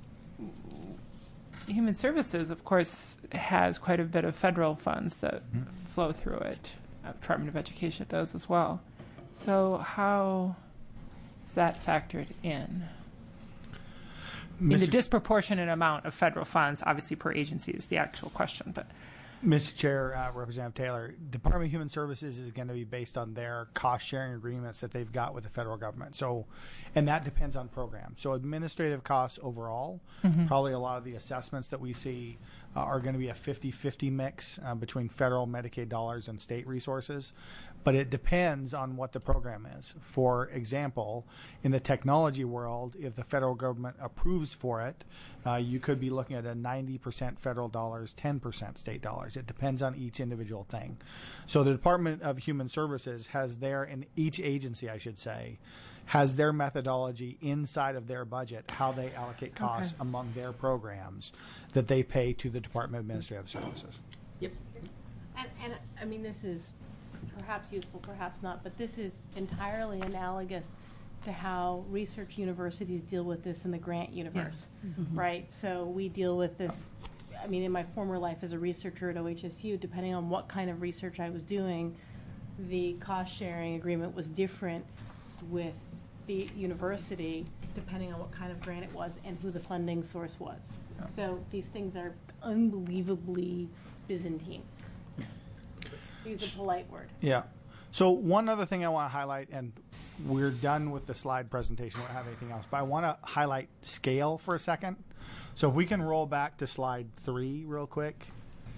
G: Human Services, of course, has quite a bit of federal funds that mm-hmm. flow through it. Uh, Department of Education does as well. So, how is that factored in? In the
C: Mister
G: disproportionate amount of federal funds, obviously per agency is the actual question, but
C: Mister Chair, uh, Representative Taylor, Department of Human Services is going to be based on their cost-sharing agreements that they've got with the federal government. So, and that depends on programs. So administrative costs overall,
G: mm-hmm.
C: probably a lot of the assessments that we see uh, are going to be a fifty-fifty mix uh, between federal Medicaid dollars and state resources. But it depends on what the program is. For example, in the technology world, if the federal government approves for it, uh, you could be looking at a ninety percent federal dollars, ten percent state dollars. It depends on each individual thing. So the Department of Human Services has their, in each agency, I should say, has their methodology inside of their budget, how they allocate costs
G: Okay.
C: among their programs that they pay to the Department of Administrative Services.
E: Yep.
A: And, and I mean, this is perhaps useful, perhaps not, but this is entirely analogous to how research universities deal with this in the grant universe,
G: Mm-hmm.
A: right? So we deal with this, I mean, in my former life as a researcher at O H S U, depending on what kind of research I was doing, the cost-sharing agreement was different with the university, depending on what kind of grant it was and who the funding source was.
C: Yeah.
A: So these things are unbelievably Byzantine. Use a polite word.
C: Yeah. So one other thing I want to highlight, and we're done with the slide presentation, we don't have anything else, but I want to highlight scale for a second. So if we can roll back to slide three real quick.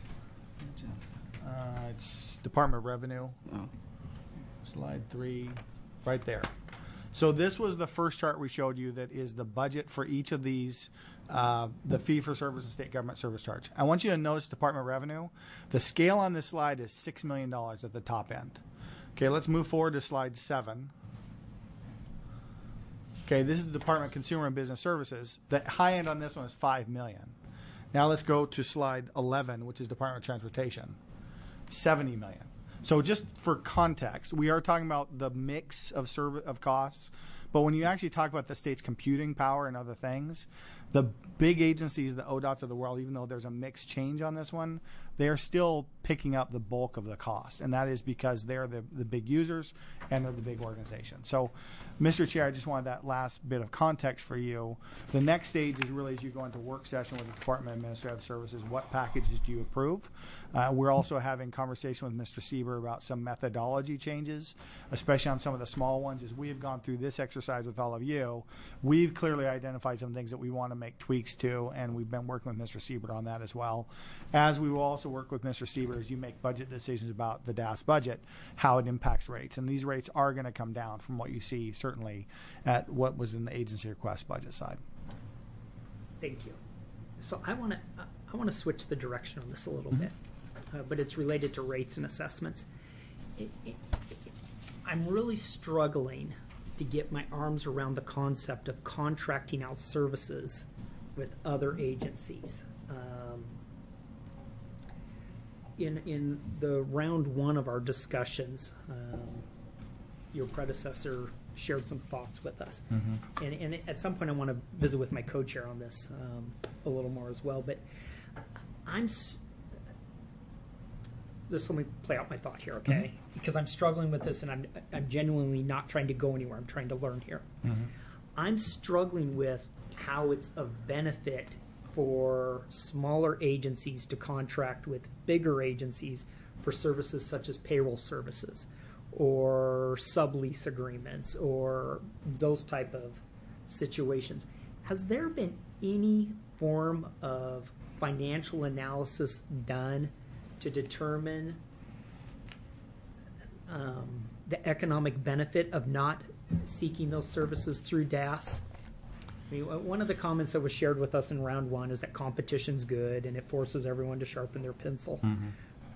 C: Uh, it's Department of Revenue.
I: Oh.
C: Slide three, right there. So this was the first chart we showed you that is the budget for each of these, uh, the fee for service and state government service charge. I want you to notice Department of Revenue. The scale on this slide is six million dollars at the top end. Okay, let's move forward to slide seven. Okay, this is the Department of Consumer and Business Services. The high end on this one is five million dollars. Now let's go to slide eleven, which is Department of Transportation, seventy million dollars. So just for context, we are talking about the mix of serv- of costs, but when you actually talk about the state's computing power and other things, the big agencies, the O D O Ts of the world, even though there's a mixed change on this one, they are still picking up the bulk of the cost, and that is because they're the, the big users and they're the big organization. So, Mister Chair, I just wanted that last bit of context for you. The next stage is really as you go into work session with the Department of Administrative Services, what packages do you approve? Uh, we're also having conversation with Mister Sieber about some methodology changes, especially on some of the small ones. As we have gone through this exercise with all of you, we've clearly identified some things that we want to make tweaks to, and we've been working with Mister Sieber on that as well. As we will also work with Mister Sieber as you make budget decisions about the D A S budget, how it impacts rates. And these rates are going to come down from what you see certainly at what was in the agency request budget side.
E: Thank you. So I want to I want to switch the direction on this a little mm-hmm. bit, uh, but it's related to rates and assessments. It, it, it, I'm really struggling to get my arms around the concept of contracting out services with other agencies. Um, in in the round one of our discussions, um, your predecessor shared some thoughts with us. Mm-hmm. And, and at some point I want to visit with my co-chair on this um, a little more as well. But I'm, s- just let me play out my thought here, okay? Mm-hmm. Because I'm struggling with this and I'm, I'm genuinely not trying to go anywhere. I'm trying to learn here. Mm-hmm. I'm struggling with how it's of benefit for smaller agencies to contract with bigger agencies for services such as payroll services, or sublease agreements, or those type of situations. Has there been any form of financial analysis done to determine um, the economic benefit of not seeking those services through D A S? I mean, one of the comments that was shared with us in round one is that competition's good and it forces everyone to sharpen their pencil. Mm-hmm.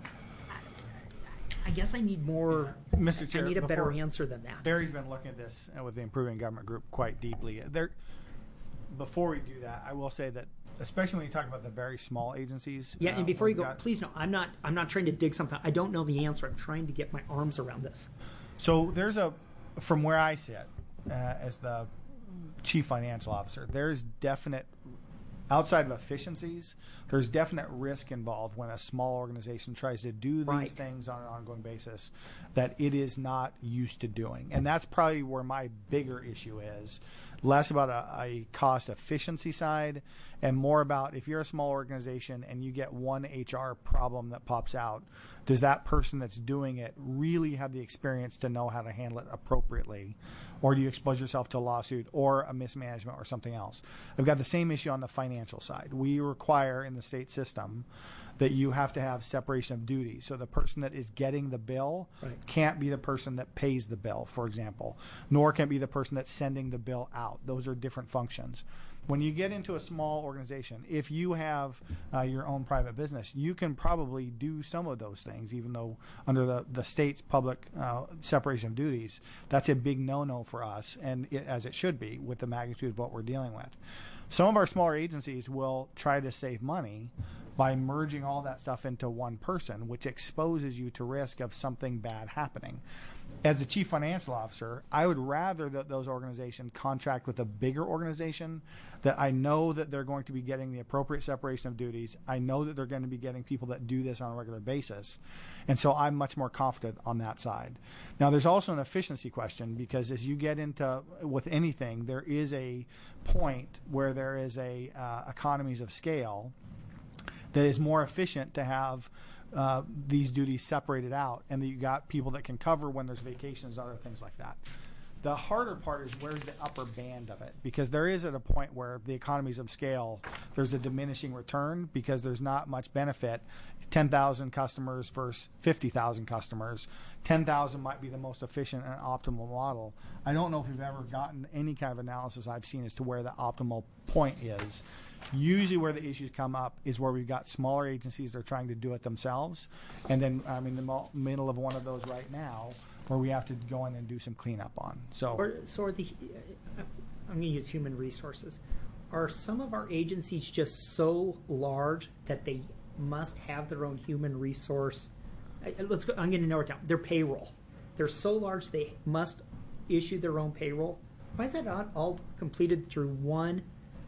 E: I guess I need more.
C: Yeah. Mister Chair,
E: I need a better
C: before,
E: answer than that.
C: Barry's been looking at this with the Improving Government Group quite deeply. There, before we do that, I will say that, especially when you talk about the very small agencies.
E: Yeah,
C: uh,
E: and before you go,
C: got,
E: please no, I'm not. I'm not trying to dig something. I don't know the answer. I'm trying to get my arms around this.
C: So there's a, from where I sit uh, as the chief financial officer, there's definite. Outside of efficiencies, there's definite risk involved when a small organization tries to do these
E: right.
C: things on an ongoing basis that it is not used to doing. And that's probably where my bigger issue is. Less about a, a cost efficiency side and more about if you're a small organization and you get one H R problem that pops out, does that person that's doing it really have the experience to know how to handle it appropriately? Or do you expose yourself to a lawsuit or a mismanagement or something else? I've got the same issue on the financial side. We require in the state system that you have to have separation of duties. So the person that is getting the bill right. can't be the person that pays the bill, for example, nor can it be the person that's sending the bill out. Those are different functions. When you get into a small organization, if you have uh, your own private business, you can probably do some of those things, even though under the, the state's public uh, separation of duties, that's a big no-no for us, and it, as it should be with the magnitude of what we're dealing with. Some of our smaller agencies will try to save money by merging all that stuff into one person, which exposes you to risk of something bad happening. As a chief financial officer, I would rather that those organizations contract with a bigger organization that I know that they're going to be getting the appropriate separation of duties. I know that they're going to be getting people that do this on a regular basis. And so I'm much more confident on that side. Now, there's also an efficiency question because as you get into with anything, there is a point where there is a uh, economies of scale that is more efficient to have uh, these duties separated out, and that you got people that can cover when there's vacations and other things like that. The harder part is where's the upper band of it, because there is at a point where the economies of scale, there's a diminishing return because there's not much benefit. ten thousand customers versus fifty thousand customers. ten thousand might be the most efficient and optimal model. I don't know if you've ever gotten any kind of analysis I've seen as to where the optimal point is. Usually where the issues come up is where we've got smaller agencies that are trying to do it themselves. And then I'm in the mo- middle of one of those right now, where we have to go in and do some cleanup on. So,
E: Or, so are the, uh, I'm going to use human resources. Are some of our agencies just so large that they must have their own human resource? Uh, let's go, I'm going to narrow it down. Their payroll. They're so large they must issue their own payroll. Why is that not all completed through one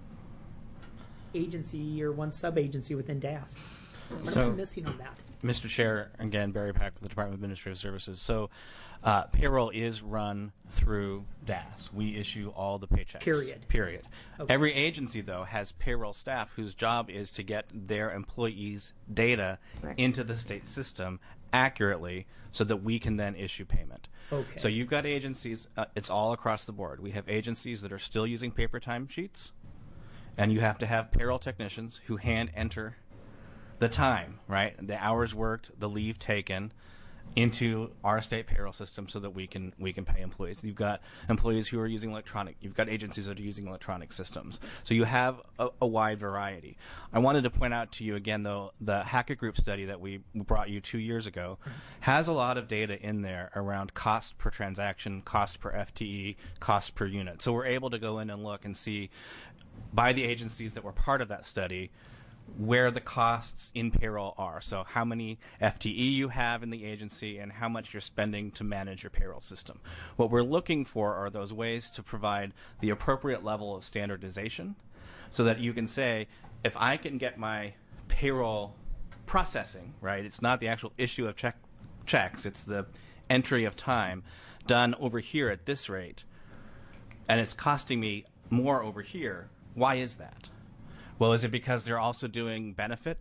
E: agency or one sub-agency within D A S? What
H: So-
E: am I missing on that?
H: Mister Chair, again, Barry Pack with the Department of Administrative Services. So uh, payroll is run through D A S. We issue all the paychecks.
E: Period.
H: Period.
E: Okay.
H: Every agency, though, has payroll staff whose job is to get their employees' data
F: Right.
H: into the state system accurately so that we can then issue payment.
E: Okay.
H: So you've got agencies, uh, it's all across the board. We have agencies that are still using paper timesheets, and you have to have payroll technicians who hand enter the time, right? The hours worked, the leave taken into our state payroll system so that we can we can pay employees. You've got employees who are using electronic. You've got agencies that are using electronic systems. So you have a, a wide variety. I wanted to point out to you again, though, the Hackett Group study that we brought you two years ago has a lot of data in there around cost per transaction, cost per F T E, cost per unit. So we're able to go in and look and see by the agencies that were part of that study where the costs in payroll are. So how many F T E you have in the agency and how much you're spending to manage your payroll system. What we're looking for are those ways to provide the appropriate level of standardization so that you can say, if I can get my payroll processing, right, it's not the actual issue of check checks, it's the entry of time done over here at this rate, and it's costing me more over here, why is that? Well, is it because they're also doing benefit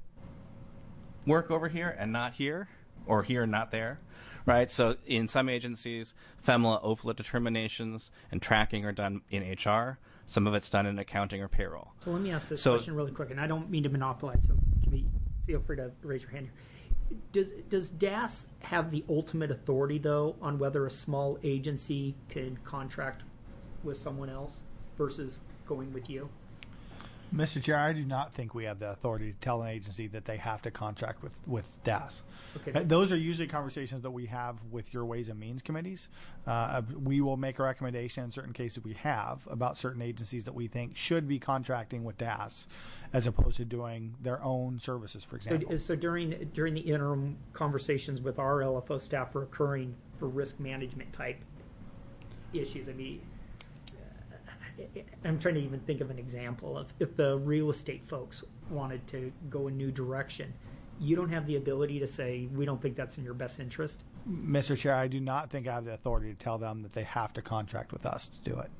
H: work over here and not here, or here and not there, right? So in some agencies, FEMLA, O F L A determinations and tracking are done in H R. Some of it's done in accounting or payroll.
E: So let me ask this
H: So-
E: question really quick, and I don't mean to monopolize, so can be, feel free to raise your hand here. Does, does D A S have the ultimate authority, though, on whether a small agency could contract with someone else versus going with you?
C: Mister Chair, I do not think we have the authority to tell an agency that they have to contract with, with D A S.
E: Okay.
C: Uh, Those are usually conversations that we have with your Ways and Means committees. Uh, we will make a recommendation in certain cases we have about certain agencies that we think should be contracting with D A S as opposed to doing their own services, for
E: So,
C: example.
E: so during during the interim conversations with our L F O staff are occurring for risk management type issues. I mean, uh, I'm trying to even think of an example of if the real estate folks wanted to go a new direction. You don't have the ability to say we don't think that's in your best interest.
C: Mister Chair, I do not think I have the authority to tell them that they have to contract with us to do it.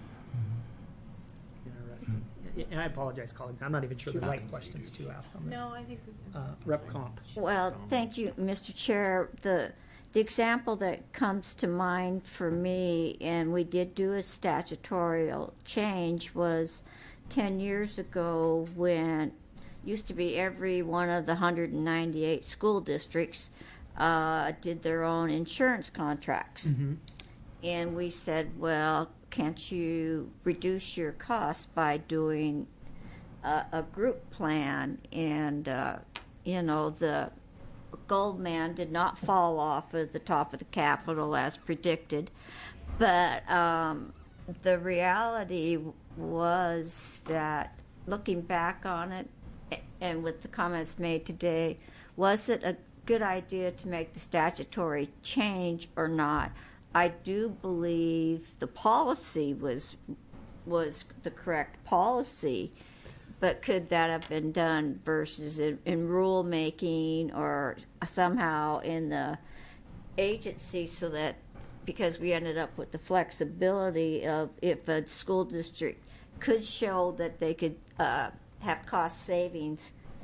E: Interesting. And I apologize, colleagues. I'm not even sure the right questions to ask on this.
A: No, I think this
E: Uh, Rep Comp.
F: Well, thank you, Mister Chair. The the example that comes to mind for me, and we did do a statutorial change, was ten years ago when used to be every one of the one hundred ninety-eight school districts uh, did their own insurance contracts. And we said, well, can't you reduce your costs by doing a, a group plan? And, uh, you know, the Goldman did not fall off at the top of the Capitol as predicted. But um, the reality was that looking back on it, and with the comments made today, was it a good idea to make the statutory change or not? I do believe the policy was was the correct policy, but could that have been done versus in, in rulemaking or somehow in the agency so that, because we ended up with the flexibility of if a school district could show that they could uh, have cost savings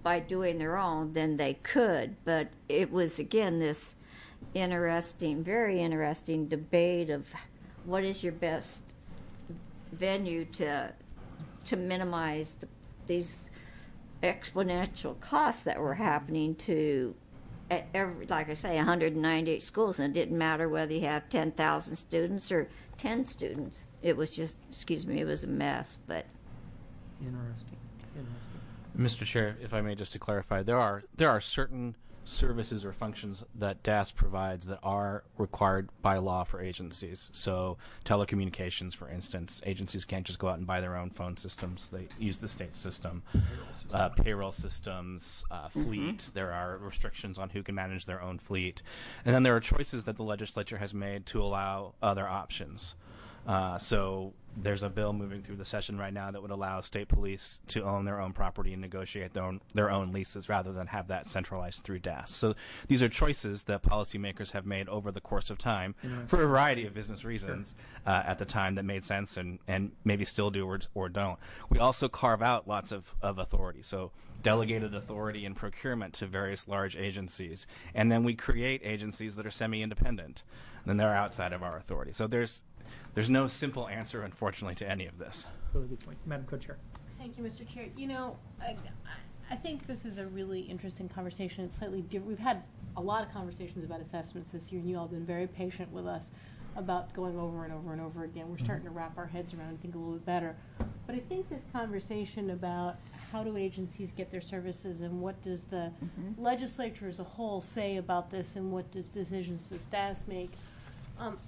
F: by doing their own, then they could. But it was, again, this interesting, very interesting debate of what is your best venue to to minimize the, these exponential costs that were happening to, at every, like I say, one hundred ninety-eight schools, and it didn't matter whether you have ten thousand students or ten students. It was just, excuse me, it was a mess. But
E: Interesting. Interesting.
H: Mister Chair, if I may, just to clarify, there are there are certain services or functions that D A S provides that are required by law for agencies. So telecommunications, for instance, agencies can't just go out and buy their own phone systems. They use the state system. Payroll, system. Uh, payroll systems, uh, fleet. Mm-hmm. There are restrictions on who can manage their own fleet. And then there are choices that the legislature has made to allow other options. Uh, so there's a bill moving through the session right now that would allow state police to own their own property and negotiate their own their own leases rather than have that centralized through D A S. So these are choices that policymakers have made over the course of time for a variety of business reasons uh, at the time that made sense and, and maybe still do or, or don't. We also carve out lots of, of authority. So delegated authority in procurement to various large agencies. And then we create agencies that are semi-independent. And then they're outside of our authority. So there's There's no simple answer, unfortunately, to any of this.
E: Really good point. Madam Co-Chair.
A: Thank you, Mister Chair. You know, I, I think this is a really interesting conversation. It's slightly different. We've had a lot of conversations about assessments this year, and you all have been very patient with us about going over and over and over again. We're starting to wrap our heads around and think a little bit better. But I think this conversation about how do agencies get their services and what does the mm-hmm. legislature as a whole say about this and what does decisions does D A S make, um,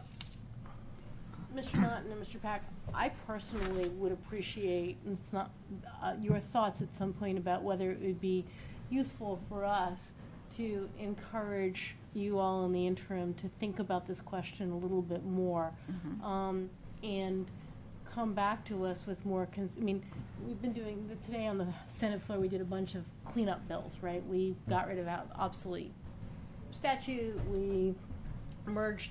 A: Mister Naughton and Mister Pack, I personally would appreciate, and it's not uh, your thoughts at some point about whether it would be useful for us to encourage you all in the interim to think about this question a little bit more, mm-hmm. um, and come back to us with more. Cons- I mean, we've been doing the, today on the Senate floor. We did a bunch of cleanup bills, right? We got rid of out obsolete statute. We merged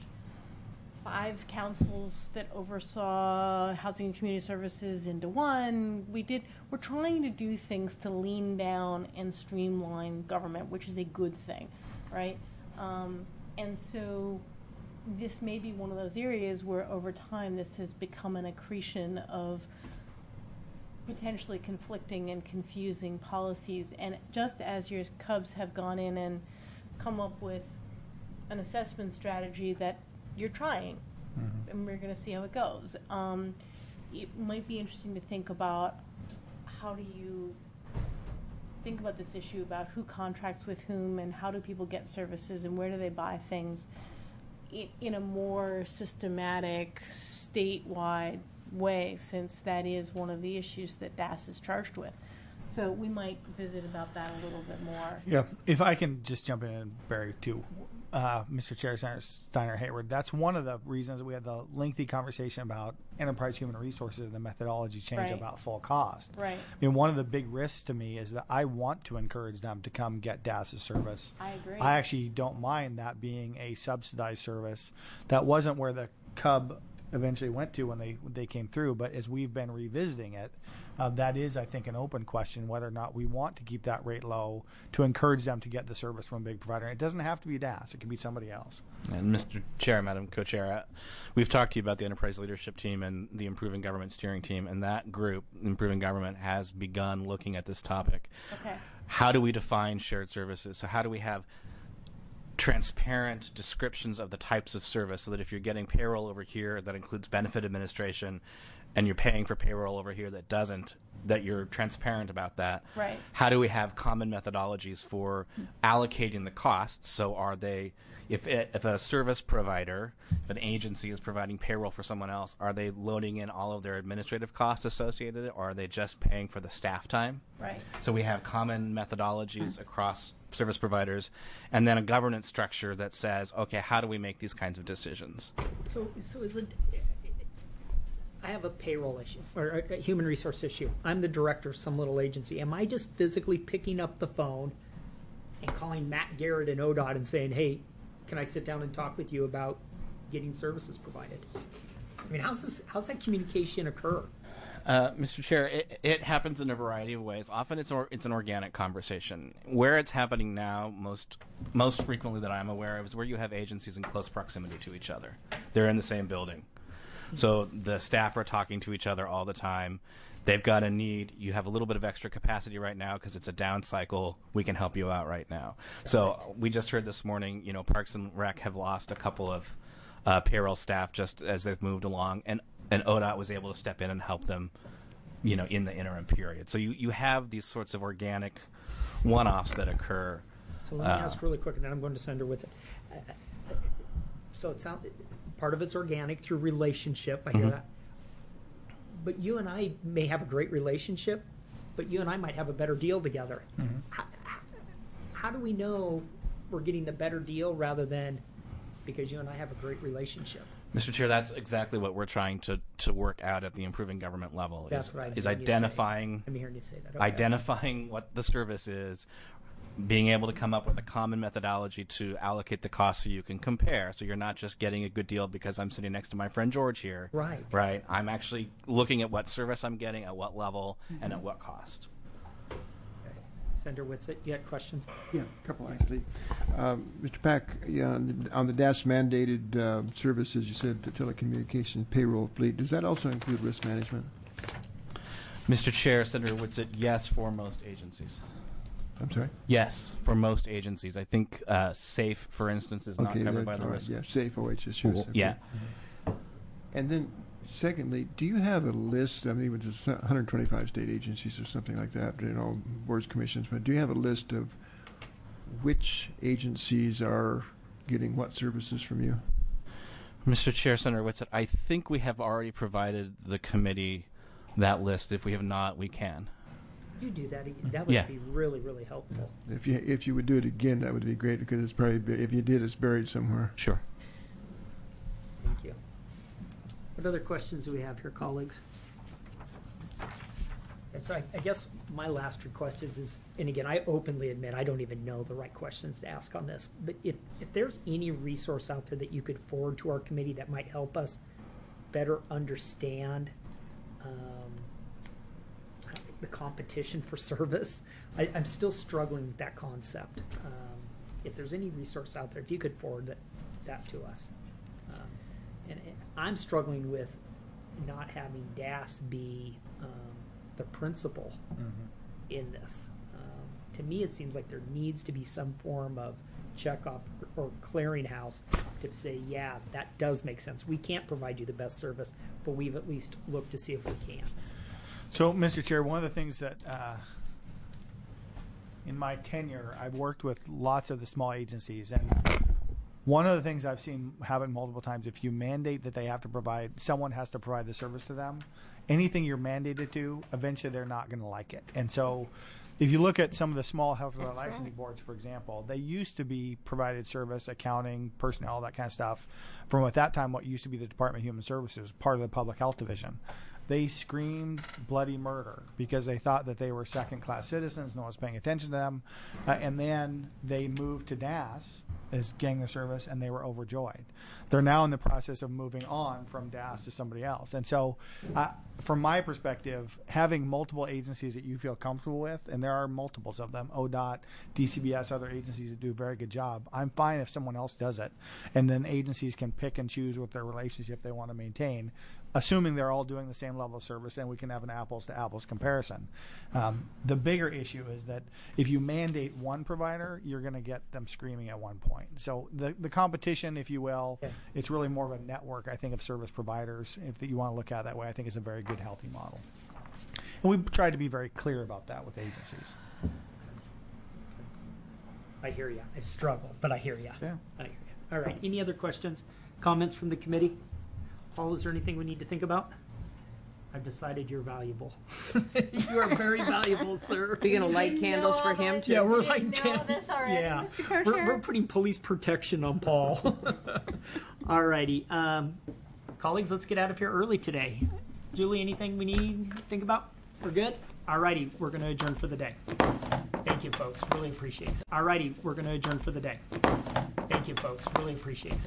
A: five councils that oversaw housing and community services into one. We did, we're trying to do things to lean down and streamline government, which is a good thing, right? Um, and so this may be one of those areas where over time this has become an accretion of potentially conflicting and confusing policies. And just as your Cubs have gone in and come up with an assessment strategy that you're trying, mm-hmm. and we're going to see how it goes. Um, it might be interesting to think about how do you think about this issue about who contracts with whom and how do people get services and where do they buy things in, in a more systematic, statewide way, since that is one of the issues that D A S is charged with. So we might visit about that a little bit more.
C: Yeah, if I can just jump in, Barry, too. Uh, Mister Chair Steiner, Steiner Hayward, that's one of the reasons that we had the lengthy conversation about enterprise human resources and the methodology change
A: right.
C: about full cost.
A: Right.
C: I mean, one of the big risks to me is that I want to encourage them to come get D A S's service.
A: I agree.
C: I actually don't mind that being a subsidized service. That wasn't where the Cub eventually went to when they when they came through, but as we've been revisiting it, uh, that is, I think, an open question whether or not we want to keep that rate low to encourage them to get the service from a big provider. And it doesn't have to be D A S; it can be somebody else.
H: And Mister Chair, Madam Co-Chair, uh, we've talked to you about the enterprise leadership team and the Improving Government steering team, and that group, Improving Government, has begun looking at this topic.
A: Okay.
H: How do we define shared services? So how do we have transparent descriptions of the types of service so that if you're getting payroll over here that includes benefit administration and you're paying for payroll over here that doesn't, that you're transparent about that.
A: Right.
H: How do we have common methodologies for allocating the costs? So are they, if it, if a service provider, if an agency is providing payroll for someone else, are they loading in all of their administrative costs associated, or are they just paying for the staff time?
A: Right.
H: So we have common methodologies across service providers, and then a governance structure that says, okay, how do we make these kinds of decisions?
E: So, so is it? I have a payroll issue or a, a human resource issue. I'm the director of some little agency. Am I just physically picking up the phone and calling Matt Garrett and O D O T and saying, "Hey, can I sit down and talk with you about getting services provided?" I mean, how's this? How's that communication occur?
H: Uh, Mister Chair, it, it happens in a variety of ways. Often it's or, it's an organic conversation. Where it's happening now, most most frequently that I'm aware of, is where you have agencies in close proximity to each other. They're in the same building. So the staff are talking to each other all the time. They've got a need. You have a little bit of extra capacity right now because it's a down cycle. We can help you out right now. So we just heard this morning, you know, Parks and Rec have lost a couple of uh, payroll staff just as they've moved along, and, and O D O T was able to step in and help them, you know, in the interim period. So you, you have these sorts of organic one-offs that occur.
E: So let me
H: uh,
E: ask really quick, and then I'm going to Senator Whitsitt. Uh, so it sounds part of it's organic through relationship. I hear
H: Mhm.
E: that. But you and I may have a great relationship, but you and I might have a better deal together.
C: Mm-hmm.
E: How, how do we know we're getting the better deal rather than because you and I have a great relationship?
H: Mister Chair, that's exactly what we're trying to, to work out at the improving government level.
E: That's
H: is,
E: what I'm
H: is
E: hearing you say.
H: identifying
E: I'm hearing you say that. Okay.
H: identifying what the service is, being able to come up with a common methodology to allocate the cost so you can compare. So you're not just getting a good deal because I'm sitting next to my friend George here.
E: Right.
H: Right. I'm actually looking at what service I'm getting, at what level,
E: Mm-hmm.
H: and at what cost.
E: Senator Whitsitt, you had questions?
D: Yeah, a couple actually. Um, Mister Pack, yeah, on the, on the D A S mandated uh, services, you said the telecommunications payroll fleet. Does that also include risk management?
H: Mister Chair, Senator Whitsitt, yes, for most agencies.
D: I'm sorry?
H: Yes, for most agencies. I think uh, SAFE, for instance, is not
D: Okay,
H: covered
D: that-
H: by the
D: all right,
H: risk.
D: yeah, safe O H S. yes, okay.
H: Yeah.
D: And then, secondly, do you have a list? I mean, it's one hundred twenty-five state agencies or something like that, you know, boards, commissions. But do you have a list of which agencies are getting what services from you?
H: Mister Chair, Senator Whitsitt, I think we have already provided the committee that list. If we have not, we can.
E: You do that. That would
H: Yeah.
E: be really, really helpful.
D: If you if you would do it again, that would be great because it's probably bu- if you did, it's buried somewhere.
H: Sure.
E: Thank you. What other questions do we have here, colleagues? And so I, I guess my last request is, is, and again, I openly admit I don't even know the right questions to ask on this, but if, if there's any resource out there that you could forward to our committee that might help us better understand um, the competition for service, I, I'm still struggling with that concept. Um, if there's any resource out there, if you could forward that, that to us. Um, and, and I'm struggling with not having D A S be um, the principal in this. Um, to me, it seems like there needs to be some form of checkoff or clearinghouse to say, yeah, that does make sense. We can't provide you the best service, but we've at least looked to see if we can.
C: So, Mister Chair, one of the things that uh, in my tenure, I've worked with lots of the small agencies, and one of the things I've seen happen multiple times, if you mandate that they have to provide, someone has to provide the service to them, anything you're mandated to, eventually they're not going to like it. And so if you look at some of the small health care licensing
F: right.
C: boards, for example, they used to be provided service, accounting, personnel, that kind of stuff, from at that time what used to be the Department of Human Services, part of the Public Health Division. They screamed bloody murder because they thought that they were second-class citizens, no one was paying attention to them. Uh, and then they moved to D A S as getting the service, and they were overjoyed. They're now in the process of moving on from D A S to somebody else. And so, uh, from my perspective, having multiple agencies that you feel comfortable with, and there are multiples of them, O D O T, D C B S, other agencies that do a very good job, I'm fine if someone else does it. And then agencies can pick and choose what their relationship they want to maintain, assuming they're all doing the same level of service, and we can have an apples-to-apples comparison. Um, the bigger issue is that if you mandate one provider, you're going to get them screaming at one point. So the the competition, if you will,
E: Okay.
C: it's really more of a network, I think, of service providers. If you want to look at it that way, I think it's a very good, healthy model. And we've tried to be very clear about that with agencies.
E: I hear you. I struggle, but I hear you.
C: Yeah.
E: I hear you. All right. Any other questions, comments from the committee? Paul, is there anything we need to think about? I've decided you're valuable. You are very valuable, sir.
J: Are you going to light candles for him too?
E: Yeah, we're
F: You
E: like
F: know this already,
E: yeah,
F: Mister Co-Chair?
E: we're, we're putting police protection on Paul. All righty, um, colleagues, let's get out of here early today. Julie, anything we need to think about? We're good. All righty, we're going to adjourn for the day. Thank you, folks. Really appreciate it. All righty, we're going to adjourn for the day. Thank you, folks. Really appreciate it.